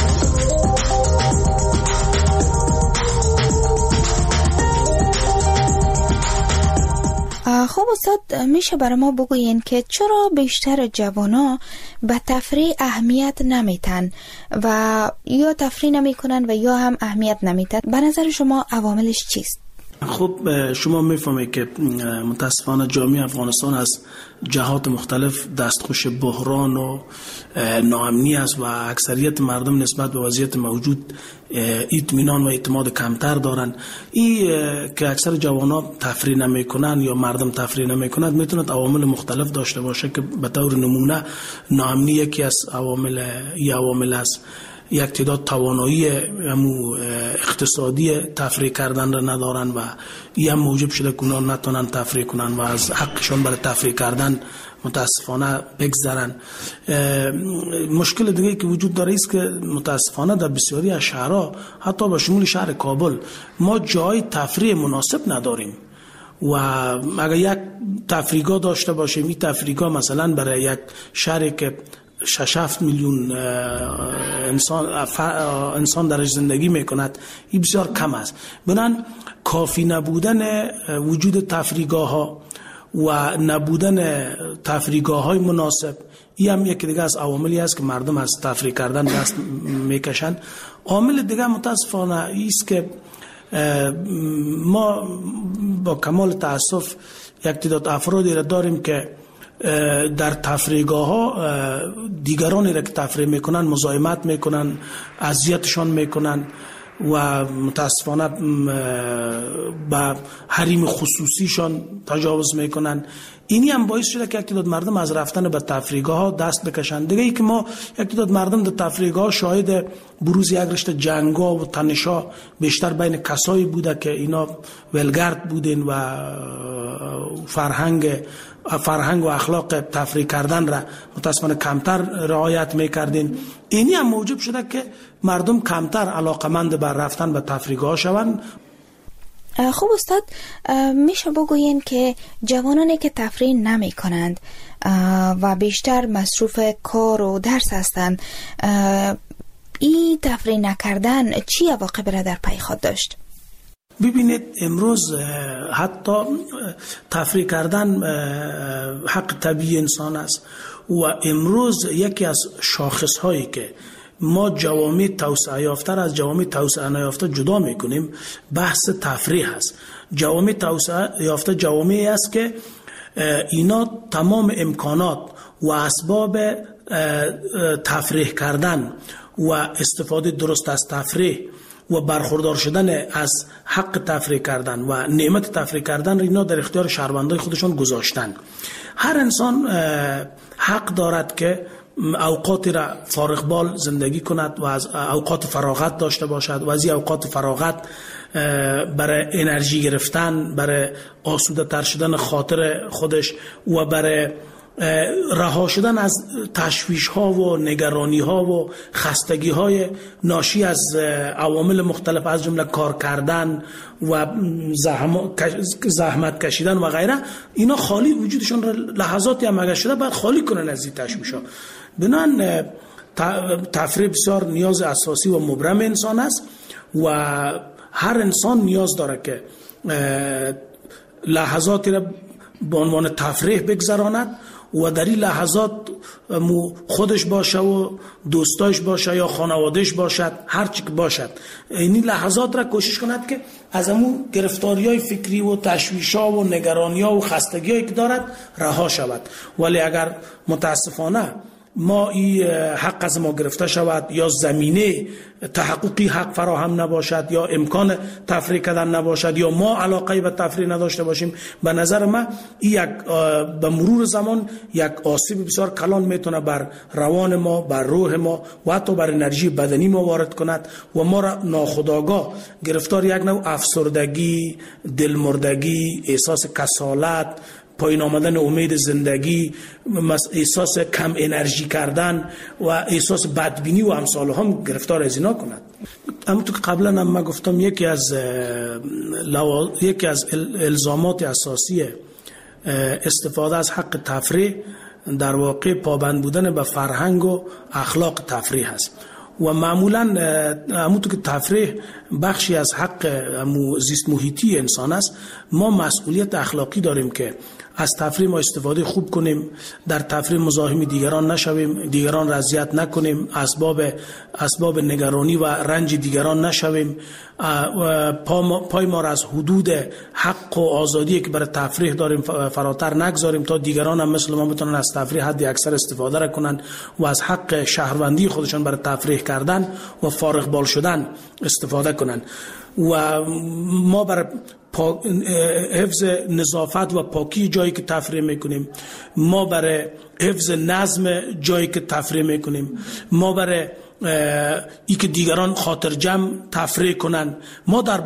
خب استاد، میشه برای ما بگوین که چرا بیشتر جوانا به تفریح اهمیت نمیتن و یا تفریح نمیکنن و یا هم اهمیت نمیتن؟ به نظر شما عواملش چیست؟ خب شما میفهمید که متاسفانه جامعه افغانستان از جهات مختلف دستخوش بحران و ناامنی است و اکثریت مردم نسبت به وضعیت موجود اطمینان و اعتماد کمتر دارن. این که اکثر جوانا تفریح نمیکنن یا مردم تفریح نمیکنند میتونه عوامل مختلف داشته باشه که به طور نمونه ناامنی یکی از عوامل است. یک تعداد توانایی اقتصادی تفریح کردن را ندارن و این هم موجب شده که اونا نتونن تفریح کنن و از حقشون برای تفریح کردن متاسفانه بگذرن. مشکل دیگه که وجود داره است که متاسفانه در بسیاری از شهرها حتی به شمول شهر کابل ما جای تفریح مناسب نداریم و اگر یک تفریحگاه داشته باشیم، این تفریحگاه مثلا برای یک شهری که 6-7 میلیون انسان درش زندگی میکند این بسیار کم است. بنابراین کافی نبودن وجود تفریحگاه ها و نبودن تفریحگاه های مناسب این هم یکی دیگه از عواملی است که مردم از تفریح کردن دست میکشند. عامل دیگه متاسفانه است که ما با کمال تاسف یک تعداد افرادی را داریم که در تفریحگاه ها دیگرانی را که تفریح میکنن مزاحمت میکنن، اذیتشان میکنن و متاسفانه با حریم خصوصیشان تجاوز میکنن. اینی هم باعث شده که یک تعداد مردم از رفتن به تفریحگاه ها دست بکشن. دیگه ای که ما یک تعداد مردم در تفریحگاه ها شاهد بروز یک رشته جنگا و تنشا بیشتر بین کسایی بوده که اینا ولگرد بودن و فرهنگ و اخلاق تفریح کردن را متاسفانه کمتر رعایت میکردین. اینی هم موجب شده که مردم کمتر علاقمند بر رفتن به تفریحگاه شوند. خب استاد، میشه بگوین که جوانانی که تفریح نمی کنند و بیشتر مصروف کار و درس هستند، این تفریح نکردن چی عواقب را در پی خود داشت؟ ببینید امروز حتی تفریح کردن حق طبیعی انسان است و امروز یکی از شاخص هایی که ما جوامع توسعه یافته را از جوامع توسعه نیافته جدا میکنیم، بحث تفریح است. جوامع توسعه یافته جوامعی است که اینا تمام امکانات و اسباب تفریح کردن و استفاده درست از تفریح و برخوردار شدن از حق تفریح کردن و نعمت تفریح کردن اینا در اختیار شهروندای خودشون گذاشتن. هر انسان حق دارد که اوقاتی را فارغ بال زندگی کند و از اوقات فراغت داشته باشد و از این اوقات فراغت برای انرژی گرفتن، برای آسوده تر شدن خاطر خودش و برای رها شدن از تشویش ها و نگرانی ها و خستگی های ناشی از عوامل مختلف از جمله کار کردن و زحمت کشیدن و غیره، اینا خالی وجودشون را لحظاتی هم اگر شده باید خالی کنن از این تشویش ها. بنان تفریح بسیار نیاز اساسی و مبرم انسان است و هر انسان نیاز داره که لحظاتی را به عنوان تفریح بگذراند و در این لحظات خودش باشه و دوستاش باشه یا خانوادهش باشد، هر چی که باشد، این لحظات را کوشش کند که از همون گرفتاری‌های فکری و تشویش‌ها و نگرانی‌ها و خستگی‌هایی که دارد رها شود. ولی اگر متاسفانه ما این حق از ما گرفته شود یا زمینه تحققی حق فراهم نباشد یا امکان تفریح کردن نباشد یا ما علاقه به تفریح نداشته باشیم، به نظر من این به مرور زمان یک آسیب بسیار کلان میتونه بر روان ما، بر روح ما و حتی بر انرژی بدنی ما وارد کند و ما را ناخودآگاه گرفتار یک نوع افسردگی، دلمردگی، احساس کسالت، پایین آمدن امید زندگی، احساس کم انرژی کردن و احساس بدبینی و امثال هم گرفتار از اینا کند. اما تو قبلا هم من گفتم یکی از الزامات اساسی استفاده از حق تفریح در واقع پابند بودن به فرهنگ و اخلاق تفریح است و معمولا همونطور که تفریح بخشی از حق زیست محیطی انسان است، ما مسئولیت اخلاقی داریم که از تفریح ما استفاده خوب کنیم، در تفریح مزاحم دیگران نشویم، دیگران را اذیت نکنیم، اسباب نگرانی و رنج دیگران نشویم، پای ما را از حدود حق و آزادی که برای تفریح داریم فراتر نگذاریم تا دیگران هم مثل ما بتونن از تفریح حد اکثر استفاده را کنن و از حق شهروندی خودشان برای تفریح کردن و فارغ بال شدن استفاده کنن. و ما برای حفظ نظافت و پاکی جایی که تفریح میکنیم، ما برای حفظ نظم جایی که تفریح میکنیم، ما برای ای که دیگران خاطر جمع تفریح کنن، ما در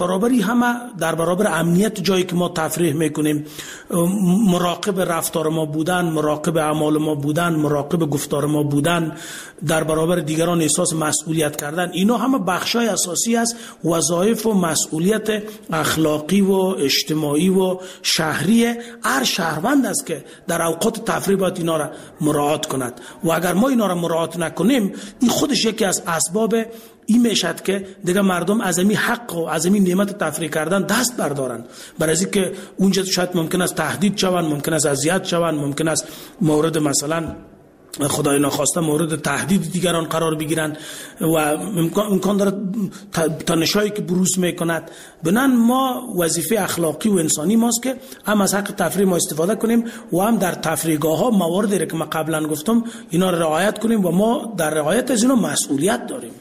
برابر امنیت جایی که ما تفریح میکنیم مراقب رفتار ما بودن، مراقب اعمال ما بودن، مراقب گفتار ما بودن، در برابر دیگران احساس مسئولیت کردن، اینا همه بخشای اساسی است وظایف و مسئولیت اخلاقی و اجتماعی و شهری هر شهروند است که در اوقات تفریح باید اینا را مراعات کند و اگر ما اینا را مراعات نکنیم این خودش یکی از اسباب این میشد که دیگه مردم از این حق و از این نعمت تفریح کردن دست بردارن، برای از اینکه اونجا شاید ممکن است تهدید شوند، ممکن است اذیت شوند، ممکن است مورد مثلا خدای ناخواسته مورد تهدید دیگران قرار بگیرن و امکان داره تنشایی که بروز میکند. بنان ما وظیفه اخلاقی و انسانی ماست که هم از حق تفریح ما استفاده کنیم و هم در تفریحگاه ها مواردی که ما قبلا گفتم اینا را رعایت کنیم و ما در رعایت از اینا مسئولیت داریم.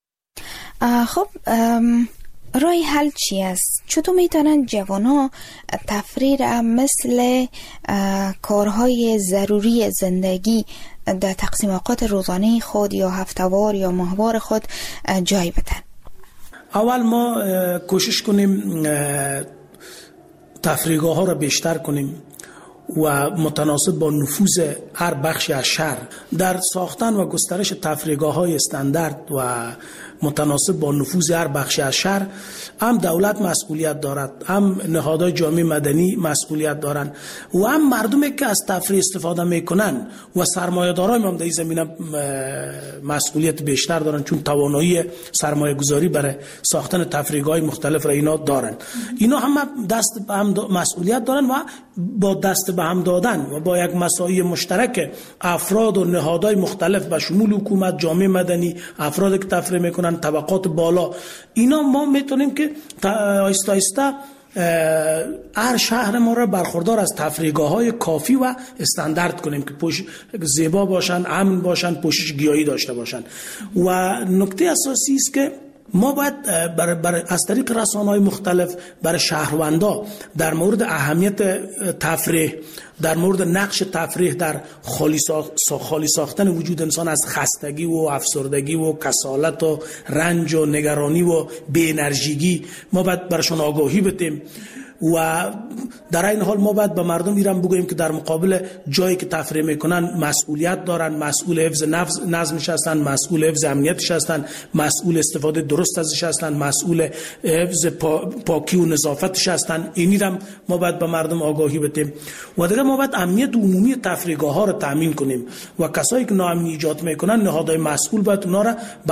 خب رای حل چی است؟ چطور میتونن جوانان تفریح را مثل کارهای ضروری زندگی در تقسیم اوقات روزانه خود یا هفتهوار یا ماهوار خود جای بدن؟ اول ما کوشش کنیم تفریحگاه ها را بیشتر کنیم و متناسب با نفوذ هر بخشی از شهر در ساختن و گسترش تفریحگاه های استاندارد و متناسب با نفوذ هر بخشی از شهر هم دولت مسئولیت دارد، هم نهادهای جامعه مدنی مسئولیت دارند و هم مردمی که از تفریح استفاده میکنن و سرمایه‌داران هم در این زمینه مسئولیت بیشتر دارن، چون توانایی سرمایه گذاری برای ساختن تفریحگاه مختلف را اینا دارن. اینا هم مسئولیت دارن و با دست به هم دادن و با یک مساعی مشترک افراد و نهادهای مختلف به شمول حکومت، جامعه مدنی، افرادی که تفریح میکنن، طبقات بالا، اینا ما میتونیم که آیسته آیسته هر شهر ما را برخوردار از تفریحگاه‌های کافی و استاندارد کنیم که زیبا باشن، امن باشن، پوشش گیاهی داشته باشن. و نکته اساسی است که ما باید از طریق رسانه‌های مختلف برای شهروندا در مورد اهمیت تفریح، در مورد نقش تفریح در خالی ساختن وجود انسان از خستگی و افسردگی و کسالت و رنج و نگرانی و بی انرژیگی ما باید برشون آگاهی بدیم. و در این حال ما باید به مردم ایران بگوییم که در مقابل جایی که تفریح میکنن مسئولیت دارن، مسئول حفظ نظمش هستن، مسئول حفظ امنیتش هستن، مسئول استفاده درست ازش هستن، مسئول حفظ پاکی و نظافتش هستن. اینی هم ما باید به مردم آگاهی بدیم. و دیگه ما باید امنیت عمومی تفریحگاه ها رو تامین کنیم و کسایی که ناامنی ایجاد میکنن، نهادهای مسئول باید اونا را به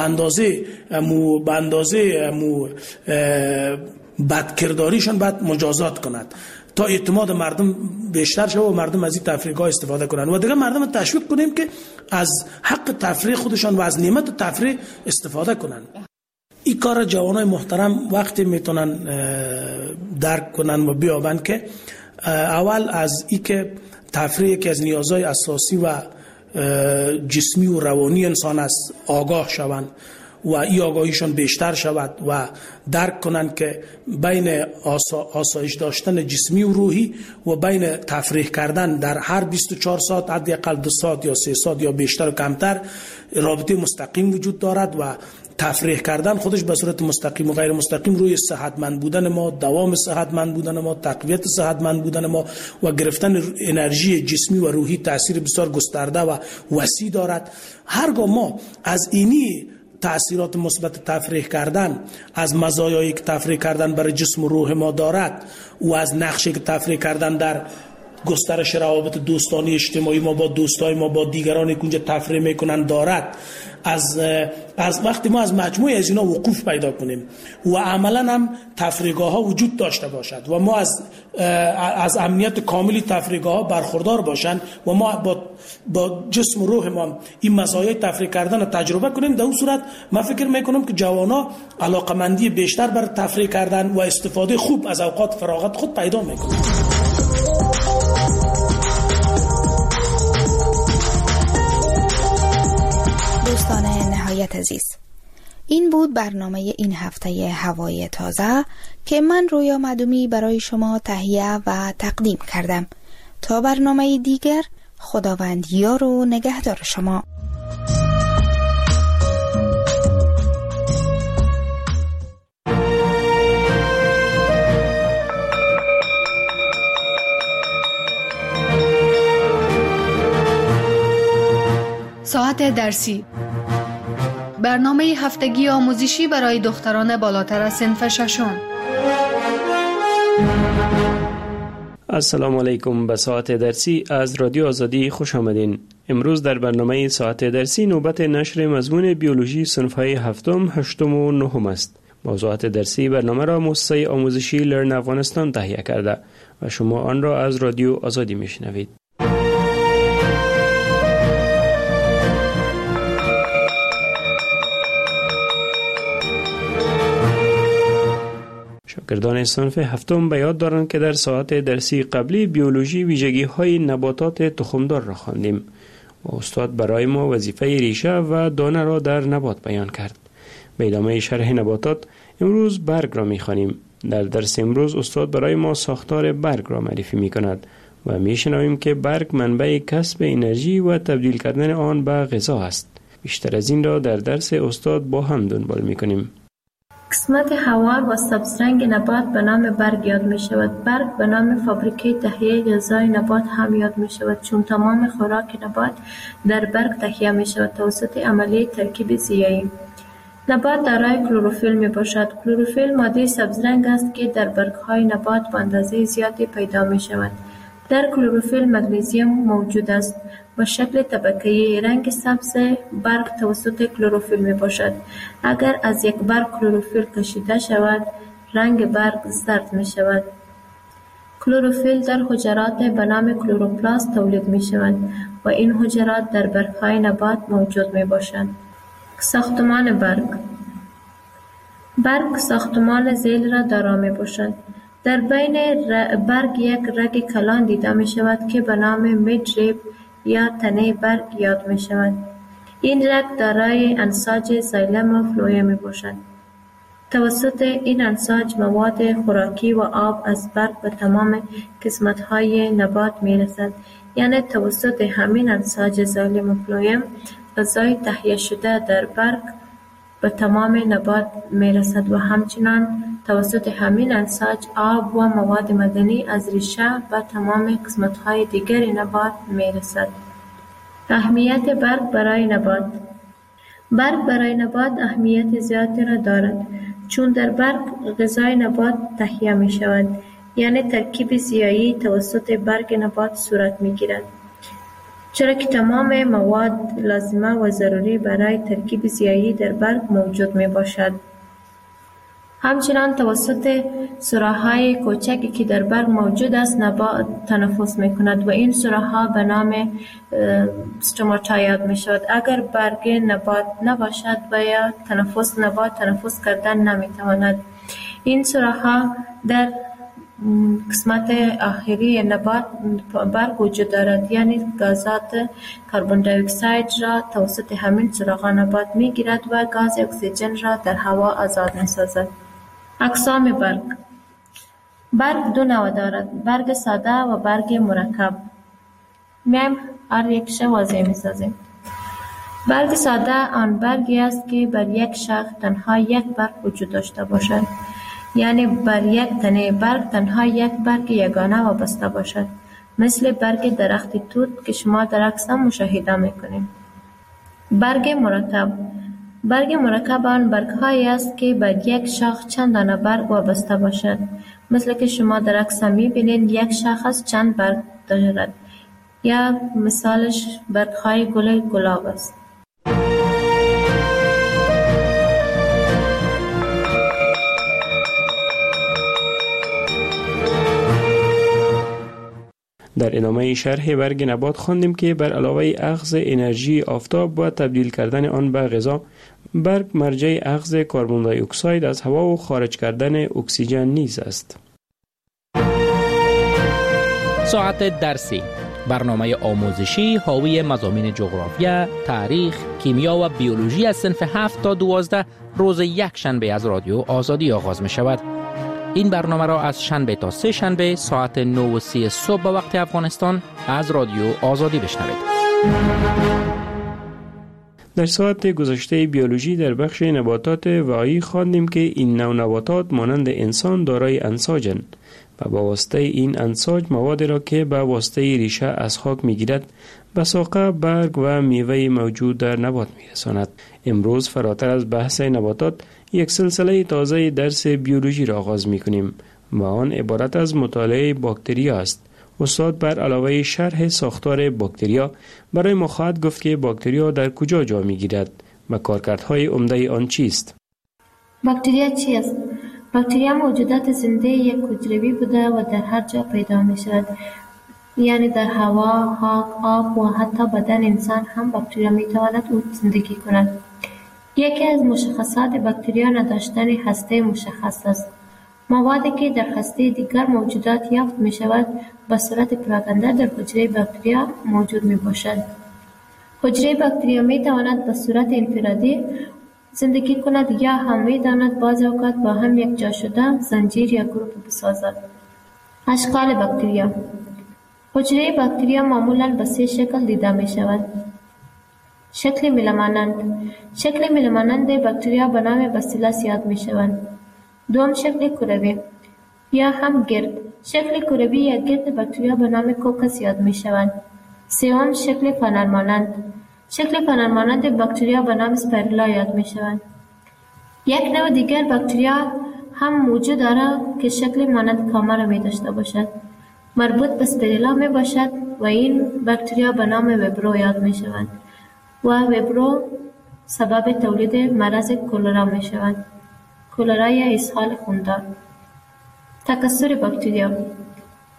اندازه بدکرداریشان باید مجازات کند تا اعتماد مردم بیشتر شود و مردم از این تفریحگاه استفاده کنند. و دیگه مردم تشویق کنیم که از حق تفریح خودشان و از نعمت تفریح استفاده کنند. این کار جوانای محترم وقتی میتونن درک کنن و بیابند که اول از این که تفریح که از نیازهای اساسی و جسمی و روانی انسان است آگاه شوند و این آگاهیشون بیشتر شود و درک کنند که بین آسایش داشتن جسمی و روحی و بین تفریح کردن در هر 24 ساعت حداقل 2 ساعت یا 3 ساعت یا بیشتر و کمتر رابطه مستقیم وجود دارد و تفریح کردن خودش به صورت مستقیم و غیر مستقیم روی صحتمند بودن ما، دوام صحتمند بودن ما، تقویت صحتمند بودن ما و گرفتن انرژی جسمی و روحی تأثیر بسیار گسترده و وسیع دارد. هرگاه ما از اینی تأثیرات مثبت تفریح کردن، از مزایایی که تفریح کردن برای جسم و روح ما دارد و از نقشی که تفریح کردن در گسترش روابط دوستانی اجتماعی ما با دوستای ما با دیگرانی که اونجا تفریح میکنن دارد، از وقتی ما از مجموعه از اینا وقوف پیدا کنیم و عملا هم تفریحگاه ها وجود داشته باشد و ما از امنیت کاملی تفریحگاه ها برخوردار باشند و ما با جسم و روح ما این مزایای تفریح کردن رو تجربه کنیم، در اون صورت من فکر میکنم که جوانا علاقمندی بیشتر بر تفریح کردن و استفاده خوب از اوقات فراغت خود پیدا میکنن. دوستان نهایت عزیز، این بود برنامه این هفته هوای تازه که من رویا معدومی برای شما تهیه و تقدیم کردم. تا برنامه دیگر، خداوند یار و نگهدار شما. ساعت درسی، برنامه هفتگی آموزشی برای دختران بالاتر از صنف ششم. السلام علیکم. به ساعت درسی از رادیو آزادی خوش آمدین. امروز در برنامه ساعت درسی نوبت نشر مضمون بیولوژی صنف‌های هفتم، هشتم و نهم است. موضوعات درسی برنامه را مؤسسه آموزشی لرن افغانستان تهیه کرده و شما آن را از رادیو آزادی میشنوید. شاگردان صنف هفتم به یاد دارند که در ساعت درسی قبلی بیولوژی ویژگی‌های نباتات تخمدار را خواندیم و استاد برای ما وظیفه ریشه و دانه را در نبات بیان کرد. به ادامه شرح نباتات امروز برگ را می‌خوانیم. در درس امروز استاد برای ما ساختار برگ را معرفی می‌کند و می‌شنویم که برگ منبع کسب انرژی و تبدیل کردن آن به غذا است. بیشتر از این را در درس استاد با هم دنبال می‌کنیم. قسمت هوا و سبزرنگ نبات به نام برگ یاد می شود. برگ به نام فابریکه تهیه غذای نبات هم یاد می شود، چون تمام خوراک نبات در برگ تهیه می شود توسط عملیه ترکیب ضیایی. نبات دارای کلروفیل می باشد. کلروفیل ماده سبزرنگ است که در برگ‌های نبات به اندازه زیادی پیدا می شود. در کلروفیل مگنیزیم موجود است. با شکل طبقه‌ای رنگ سبز برگ توسط کلروفیل می باشد. اگر از یک برگ کلروفیل کشیده شود، رنگ برگ زرد می شود. کلروفیل در حجرات به نام کلوروپلاست تولید می شود و این حجرات در برگ‌های نبات موجود می باشند. ساختمان برگ ساختمان ذیل را دارا می باشد. در بین برگ یک رگ کلان دیده می شود که به نام میدریب یا تنه برگ یاد می شود. این رگ دارای انساج زایلم و فلویم می باشد. توسط این انساج مواد خوراکی و آب از برگ به تمام قسمت‌های نبات می رسد. یعنی توسط همین انساج زایلم و فلویم غذای تهیه شده در برگ به تمام نبات می رسد و همچنان توسط همین انساج آب و مواد معدنی از ریشه به تمام قسمت‌های دیگر نبات می رسد. اهمیت برگ برای نبات. برگ برای نبات اهمیت زیادی را دارد، چون در برگ غذای نبات تهیه می شود، یعنی ترکیب زیایی توسط برگ نبات صورت می گیرد، چرا که تمام مواد لازمه و ضروری برای ترکیب زیایی در برگ موجود می باشد. همچنان توسط سوراخ‌های کوچکی که در برگ موجود است نبات تنفس می کند و این سوراخ‌ها به نام استوماتا یاد می شود. اگر برگ نبات نباشد و یا نبات تنفس کردن نمی تواند. این سوراخ‌ها در قسمت آخری نبات برگ وجود دارد، یعنی گازات کربن دی اکساید را توسط همین سوراخ‌ها نبات می گیرد و گاز اکسیژن را در هوا آزاد می سازد. اقسام برگ دو نوع دارد: برگ ساده و برگ مرکب. میایم هر یکش واضح می سازیم. برگ ساده آن برگی است که بر یک شاخ تنها یک برگ وجود داشته باشد، یعنی بر یک تنه برگ تنها یک برگ یگانه وابسته باشد، مثل برگ درخت توت که شما در عکس مشاهده میکنید. برگ مرکب آن برگ‌هایی است که بر یک شاخ چند دانه برگ وابسته باشد، مثل که شما در عکس می‌بینید یک شاخ چند برگ دارد، یا مثالش برگ‌های گل گلاب است. در ادامه شرح برگ نبات خواندیم که بر علاوه اخذ انرژی آفتاب و تبدیل کردن آن به غذا، برگ مرجع اخذ کربن دی اکساید از هوا و خارج کردن اکسیژن نیز است. ساعت درسی، برنامه آموزشی حاوی مضامین جغرافیا، تاریخ، کیمیا و بیولوژی از صنف 7 تا 12 روز یک شنبه از رادیو آزادی آغاز می شود. این برنامه را از شنبه تا سه شنبه ساعت 9:30 صبح به وقت افغانستان از رادیو آزادی بشنوید. در ساعت گذشته بیولوژی در بخش نباتات واعی خواندیم که این نوع نباتات مانند انسان دارای انساجند و با واسطه این انساج مواد را که با واسطه ریشه از خاک میگیرد به ساقه برگ و میوه موجود در نبات میرساند. امروز فراتر از بحث نباتات یک سلسله تازه درس بیولوژی را آغاز میکنیم و آن عبارت از مطالعه باکتریا است. استاد بر علاوه شرح ساختار باکتریا برای ما خواهد گفت که باکتریا در کجا جا میگیرد و کارکردهای عمده آن چیست. باکتریا چی است؟ باکتریا موجودات زنده یک حجروی بوده و در هر جا پیدا می شود، یعنی در هوا، خاک، آب و حتی بدن انسان هم باکتریا می تواند زندگی کند. یکی از مشخصات باکتریا نداشتن هسته مشخص است. موادی که در هسته دیگر موجودات یافت می شود به صورت پراکنده در حجره باکتریا موجود می باشد. حجره باکتریا می تواند به صورت انفرادی زندگی کند یا هم می تواند بعض اوقات با هم یک جا شده زنجیر یا گروپ بسازد. اشکال باکتریا. حجره باکتریا معمولاً به 3 شکل دیده می شود. شکل میله مانند باکتریا به نام باسیلس یاد می شوند. دوم شکل کروی یا هم گرد. شکل کروی یا گرد باکتریا به نام کوکس یاد می شوند. سوم شکل فنر مانند باکتریا به نام اسپایرولا یاد می شوند. یک نوع دیگر باکتریا هم موجود دارد که شکل مانند کامه می داشته باشد، مربوط به اسپایرولا می باشد و این باکتریا به نام ویبرو یاد می شوند و ویبرو سبب تولید مرض کولرا می شوند. کولرا یا اسهال خوندار. تکثر باکتریا.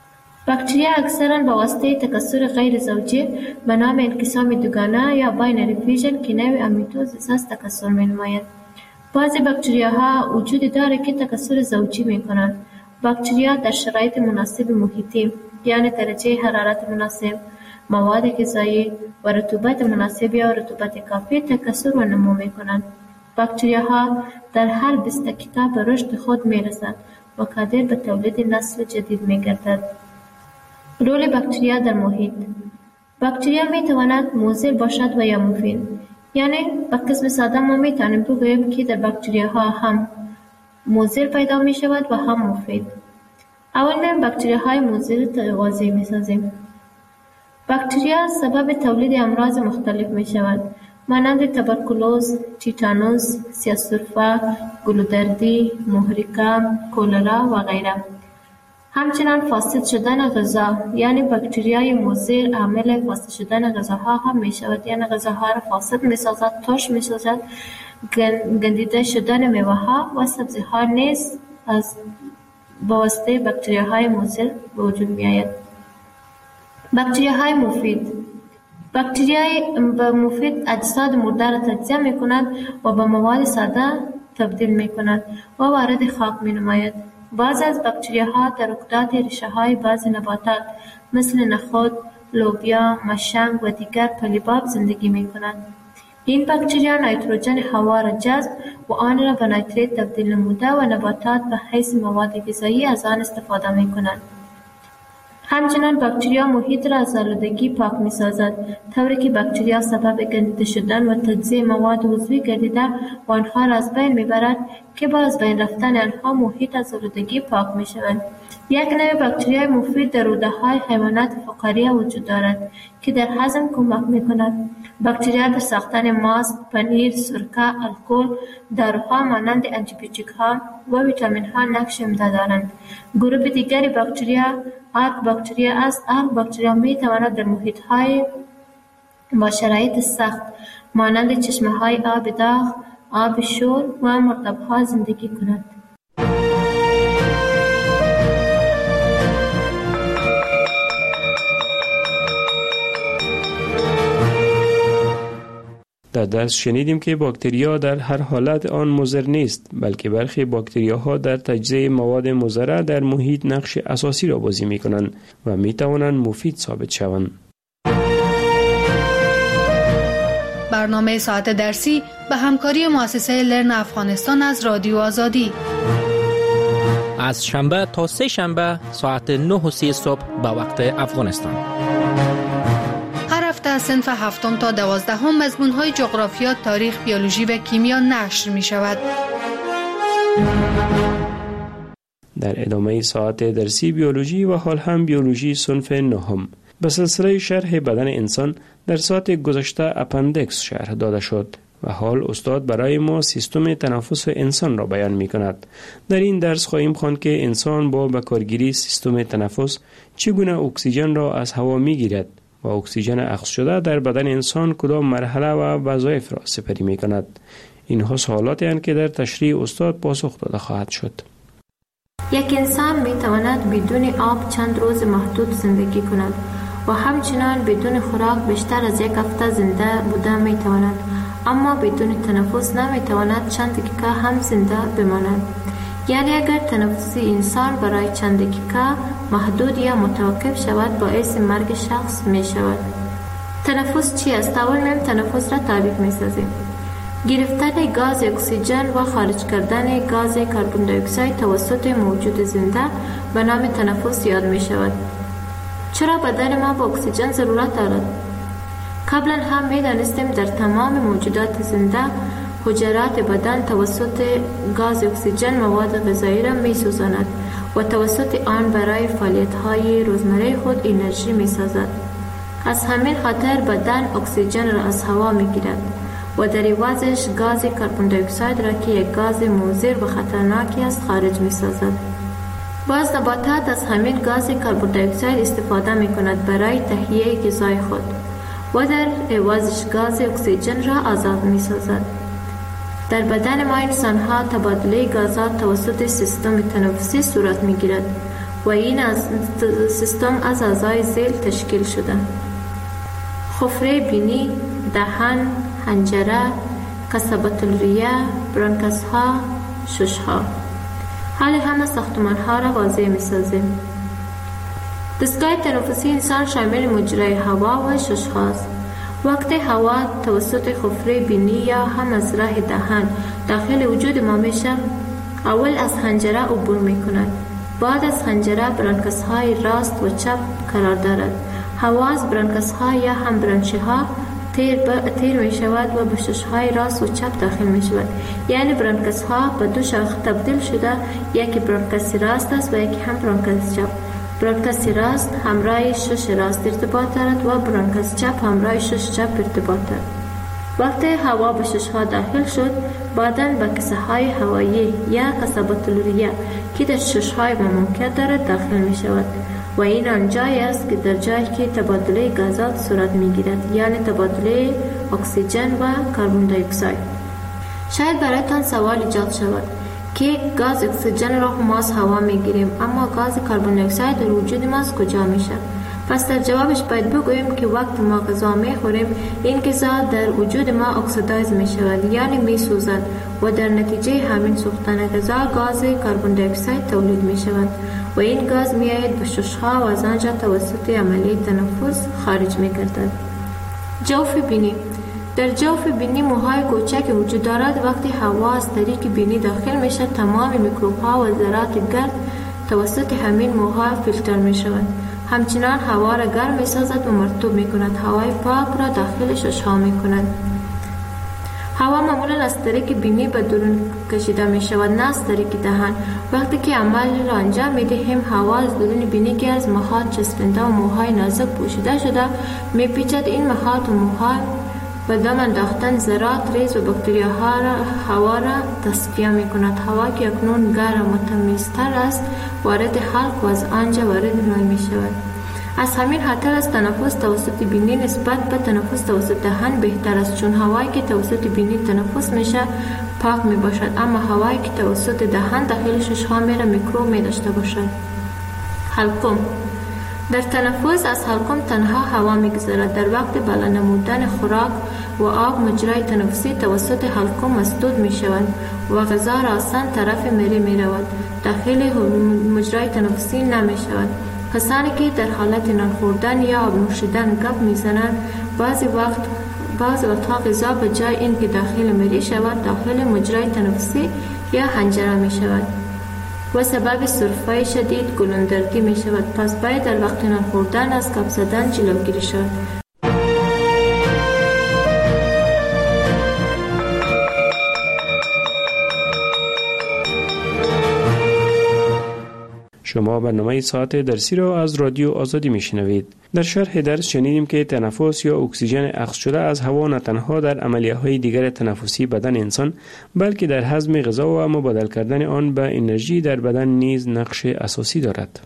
باکتریا اکثرا با واسطه تکثر غیر زوجی به نام انقسام دوگانه یا باینری فیژن که نوع امیتوزیس است تکثر می نماید. بعضی باکتریاها وجود داره که تکثر زوجی می کنند. باکتریا در شرایط مناسب محیطی یعنی درجه حرارت مناسب، مواد غذایی و رطوبت مناسب یا رطوبت کافی تکثر و نمو می کنند. باکتریاها در هر 20 دقیقه به رشد خود می رسند و قادر به تولید نسل جدید می گردد. رول باکتریا در محیط. باکتریا می تواند مضر باشد و یا مفید. یعنی به قسم ساده ما می توانیم بگوییم که در باکتریاها هم مضر پیدا می شود و هم مفید. اول می باکتریاهای مضر واضح می سازیم. باکتریا سبب تولید امراض مختلف می شود مانند تبرکلوز، تیتانوس، سیاه‌سرفه، گلودردی، محرقه، کولرا و غیره. همچنان فاسد شدن غذا یعنی باکتریای مضر عامل فاسد شدن غذاها هم می شود، یعنی غذاها را فاسد می سازد، ترش می سازد. گندیده شدن میوه ها و سبزی ها نیز از واسطه باکتریاهای مضر به وجود می آید. باکتریاهای مفید. باکتریای مفید اجساد مرده را تجزیه می کند و به مواد ساده تبدیل می کند و وارد خاک می نماید. بعض از باکتریاها در رکدات ریشه های بعضی نباتات مثل نخود، لوبیا، مشنگ و دیگر پلیباب زندگی می کنند. این باکتریا نیتروژن هوا را جذب و آن را به نیتریت تبدیل نموده و نباتات به حیث مواد غذایی از آن استفاده می کنند. همچنان باکتریا محیط را از آلودگی پاک می سازد، طوری که باکتریا سبب گندیده شدن و تجزیه مواد عضوی گردیده و آنها را از بین می برد که با از بین رفتن آنها محیط از آلودگی پاک می شود. یک نوع باکتریای مفید در روده های حیوانات فقاریه وجود دارد که در هضم کمک می کند. باکتریا در ساختن ماست، پنیر، سرکه، الکل، داروها مانند آنتیبیوتیک ها و ویتامین ها نقش عمده دارند. گروه دیگری باکتریا آرک باکتریا است. آرک باکتریا می تواند در محیط های با شرایط سخت مانند چشمه های آب داغ، آب شور و مرطب ها زندگی کند. در درس شنیدیم که باکتریا در هر حالت آن مضر نیست، بلکه برخی باکتریاها در تجزیه مواد مضره در محیط نقش اساسی را بازی می کنند و می توانند مفید ثابت شوند. برنامه ساعت درسی به همکاری مؤسسه لرن افغانستان از رادیو آزادی از شنبه تا سه شنبه ساعت 9:30 صبح به وقت افغانستان. از صنف 7 تا 12 مضمون‌های جغرافیا، تاریخ، بیولوژی و کیمیا نشر می‌شود. در ادامه ساعت درسی بیولوژی و حال هم بیولوژی صنف 9 به سلسله شرح بدن انسان در ساعت گذشته اپندکس شرح داده شد و حال استاد برای ما سیستم تنفس انسان را بیان می‌کند. در این درس خواهیم خواند که انسان با بکارگیری سیستم تنفس چگونه اکسیژن را از هوا می‌گیرد و اکسیژن اخذ شده در بدن انسان کدام مرحله و وظایف را سپری می کند. اینها سوالاتی هستند که در تشریح استاد پاسخ داده خواهد شد. یک انسان می تواند بدون آب چند روز محدود زندگی کند و همچنان بدون خوراک بیشتر از یک هفته زنده بوده می تواند، اما بدون تنفس نمی تواند چند دقیقه هم زنده بماند. یعنی اگر تنفس انسان برای چند دقیقه محدود یا متوقف شود باعث مرگ شخص می شود. تنفس چی است؟ اول میم تنفس را تعریف می سازیم. گرفتن گاز اکسیژن و خارج کردن گاز کربن دی اکساید توسط موجود زنده به نام تنفس یاد می شود. چرا بدن ما با اکسیژن ضرورت دارد؟ قبلا هم می دانستیم در تمام موجودات زنده حجرات بدن توسط گاز اکسیژن مواد غذایی را می سوزاند و توسط آن برای فعالیت‌های روزمره خود انرژی می سازد. از همین خاطر بدن اکسیژن را از هوا می گیرد و در عوضش گاز کربن دی اکساید را که یک گاز مضر و خطرناکی است خارج می سازد. بعض نباتات از همین گاز کربن دی اکساید استفاده می کند برای تهیه غذای خود و در عوضش گاز اکسیژن را آزاد می سازد. در بدن ما انسان ها تبادله گازات توسط سیستم تنفسی صورت می گیرد و این سیستم از اعضای ذیل تشکیل شده: خفره بینی، دهن، حنجره، قصبة الریه، برانکس ها، شش ها. حال همه ساختمان ها را واضح می سازیم. دستگاه تنفسی انسان شامل مجرای هوا و شش هاست. وقتی هوا توسط خفره بینی یا هم از راه دهن داخل وجود ما میشه، اول از حنجره عبور میکند. بعد از حنجره برانکس های راست و چپ قرار دارد. هوا از برانکس ها یا هم برانچه ها تیر می شود و به شش های راست و چپ داخل می شود. یعنی برانکس ها به دو شاخه تبدیل شده، یکی برانکس راست است و یکی هم برانکس چپ. برانکس راست همراه شش راست ارتباط دارد و برانکس چپ همراه شش چپ ارتباط دارد. وقتی هوا به شش ها داخل شد، بعداً به کسه های هوایی یا قصبة الریه که در شش های ممکن دارد داخل می شود و این آنجایی است که در جایی که تبادله گازات صورت می گیرد، یعنی تبادله اکسیژن و کربن دی اکساید. شاید برایتان سوال ایجاد شود که گاز اکسیژن را ما از هوا می گیریم، اما گاز کربن دی اکساید در وجود ما از کجا می شود؟ پس در جوابش باید بگوییم که وقت ما غذا می خوریم، این غذا در وجود ما اکسیدایز می شود، یعنی می سوزد و در نتیجه همین سوختن غذا گاز کربن دی اکساید تولید می شود و این گاز می آید به شش ها و از آنجا توسط عملیه تنفس خارج می گردد. جوف بینی. در جوف بینی موهای کوچک وجود دارد. وقتی هوا از طریق بینی داخل می شود، تمام میکروب ها و ذرات گرد توسط همین موها فیلتر می شود. همچنان هوا را گرم می سازد و مرطوب می کند. هوای پاک را داخل شش ها می کند. هوا معمولا از طریق بینی به درون کشیده می شود، نه از طریق دهن. وقتی که عمل را انجام می دهیم، هوا از درون بینی که از مخاط چسبنده و موهای نازک پوشیده شده می پیچد. این مخاط و موهای به دم انداختن ذرات ریز و باکتریاها هوا را تصفیه می کند. هوا که اکنون گرم و تمیزتر است وارد حلق و از آنجا وارد نای می شود. از همین خاطر است تنفس توسط بینی نسبت به تنفس توسط دهن بهتر است، چون هوایی که توسط بینی تنفس میشه پاک می باشد، اما هوایی که توسط دهن داخل شش ها میره میکروب می داشته باشد. حلقم. در تنفس از حلقم تنها هوا میگذرد. در وقت بالا نمودن خوراک و آب مجرای تنفسی توسط حلقم مسدود می شود و غذا را آسان طرف میری می رود، داخل مجرای تنفسی نمی شود. کسانی که در حالت نان خوردن یا آب نوشیدن گپ میزنند، بعضی وقتها غذا به جای این که داخل میری شود داخل مجرای تنفسی یا حنجره می شود و سبب سرفه شدید گلوندردی می شود. پس باید در وقت نان خوردن از گپ زدن جلوگیری شود. شما برنامه ساعت درسی را از رادیو آزادی میشنوید. در شرح درس شنیدیم که تنفس یا اکسیژن اخذ شده از هوا نه تنها در عملیه‌های دیگر تنفسی بدن انسان، بلکه در هضم غذا و مبادله کردن آن به انرژی در بدن نیز نقش اساسی دارد.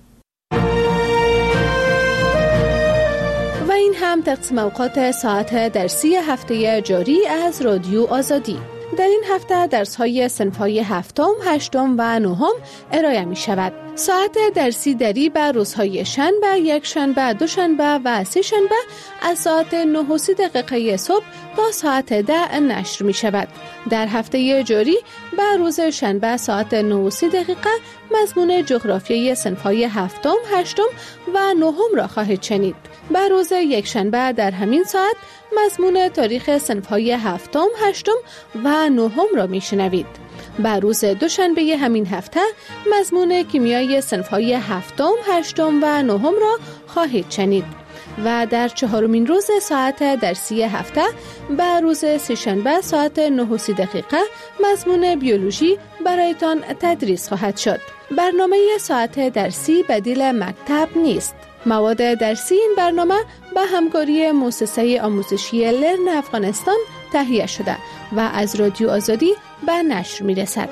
و این هم تقسیم اوقات ساعت درسی هفته جاری از رادیو آزادی. در این هفته درس‌های صنف‌های هفتم، هشتم و نهم ارائه می شود. ساعت درسی دری به روزهای شنبه، یک شنبه، دوشنبه و سه شنبه از ساعت 9:30 صبح تا ساعت 10 نشر می شود. در هفته جاری به روز شنبه ساعت 9:30 مضمون جغرافیای صنف‌های هفتم، هشتم و نهم را خواهید شنید. به روز یک شنبه در همین ساعت مضمون تاریخ صنف‌های هفتم، هشتم و نهم را میشنوید. به روز دوشنبه همین هفته مضمون کیمیای صنف‌های هفتم، هشتم و نهم را خواهید شنید. و در چهارمین روز ساعت درسی هفته به روز سه‌شنبه ساعت 9:30 مضمون بیولوژی برایتان تدریس خواهد شد. برنامه ساعت درسی بدیل مکتب نیست. مواد درسی این برنامه به همکاری مؤسسه آموزشی لرن افغانستان تهیه شده و از رادیو آزادی به نشر می رسد.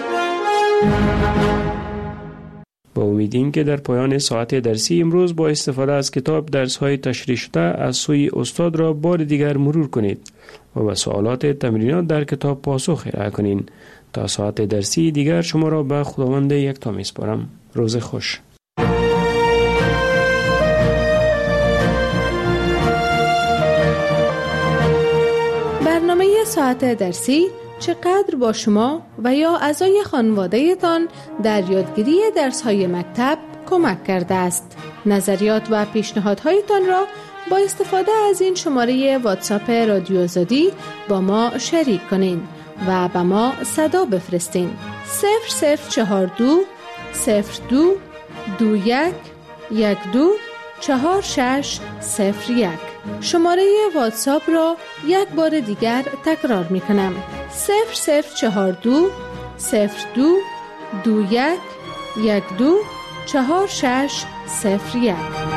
با امیدیم که در پایان ساعت درسی امروز با استفاده از کتاب درس‌های تشریح شده از سوی استاد را بار دیگر مرور کنید و به سوالات تمرینات در کتاب پاسخ ارائه کنید. تا ساعت درسی دیگر شما را به خداوند یکتا می‌سپارم. روز خوش. ساعت درسی چقدر با شما و یا اعضای خانواده‌تان در یادگیری درس‌های مکتب کمک کرده است. نظریات و پیشنهادهایتان را با استفاده از این شماره واتساپ رادیو آزادی با ما شریک کنین و به ما صدا بفرستین. 0042 02 21 12 4601. شماره واتساپ را یک بار دیگر تکرار می کنم. 0042 02 21 12 4601.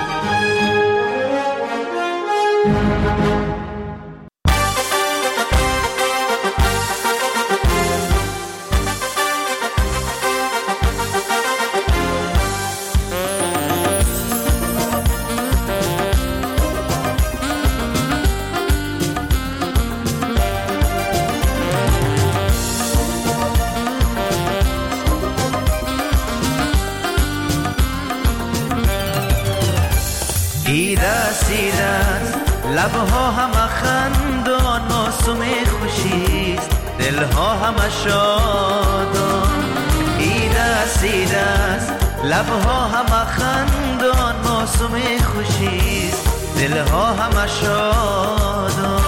لبها همه خندان معصوم خوشیست، دلها همه شادان. ایده است لبها همه خندان معصوم خوشیست، دلها همه شادان.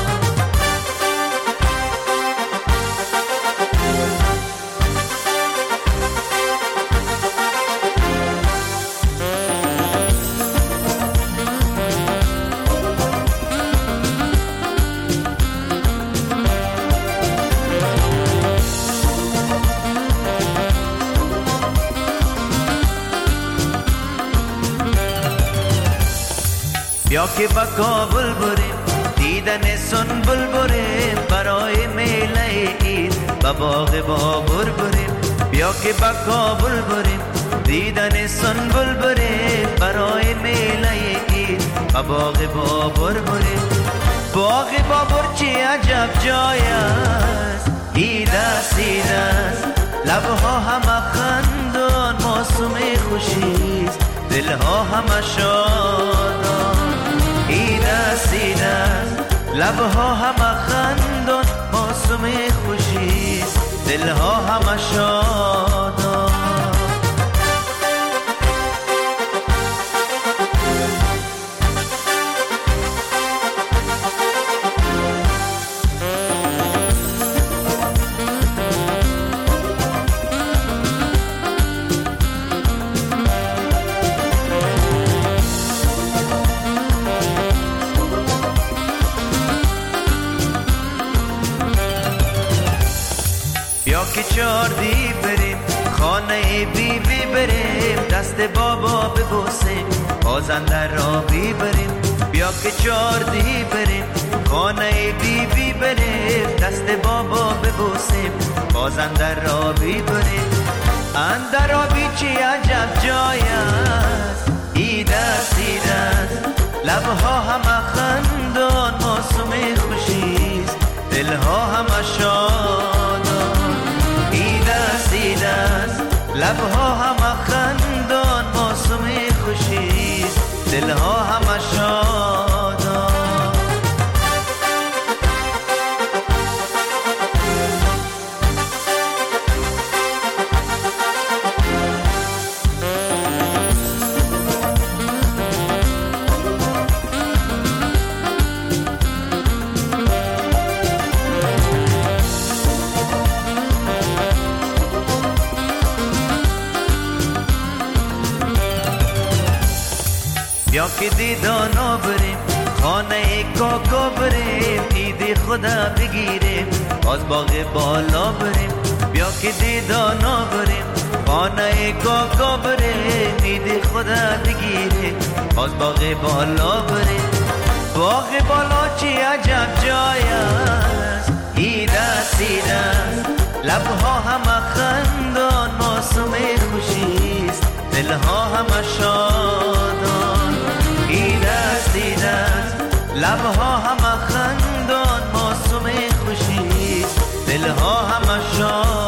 بیا که با کابل بریم دیدن سنبل بریم، برای میله اید با باغ بابر بریم. بیا که با کابل بریم دیدن سنبل بریم، برای میله اید با باغ بابر بریم. باغ بابر چی عجب جای است، اید است لبها همه خندان معصوم خوشیست، دلها همه شادان. اید است لبها همه خندان معصوم خوشیست، دلها همه شادان. که چاردی بریم خانه بی بی بریم، دست بابا ببوسیم بازنده را بی بریم. بیا که چاردی بریم خانه بی بی بریم، دست بابا ببوسیم بازنده را بی بریم. اندر آبی چی عجب جای است، اید است لبها همه خندان معصوم خوشیست، دلها همه شادان. اید است لبها همه خندان معصوم خوشیست، دلها همه شادان. بیا که دیدانا بریم خانه کاکا بریم، ایدی خدا بگیریم باز باغ بالا بریم. بیا که دیدانا بریم خانه کاکا بریم، ایدی خدا بگیریم باز باغ بالا بریم. باغ بالا چی عجب جای است، اید است لبها همه خندان معصوم خوشیست، دلها همه شادان. اید است لبها همه خندان معصوم خوشیست، دلها همه شادان.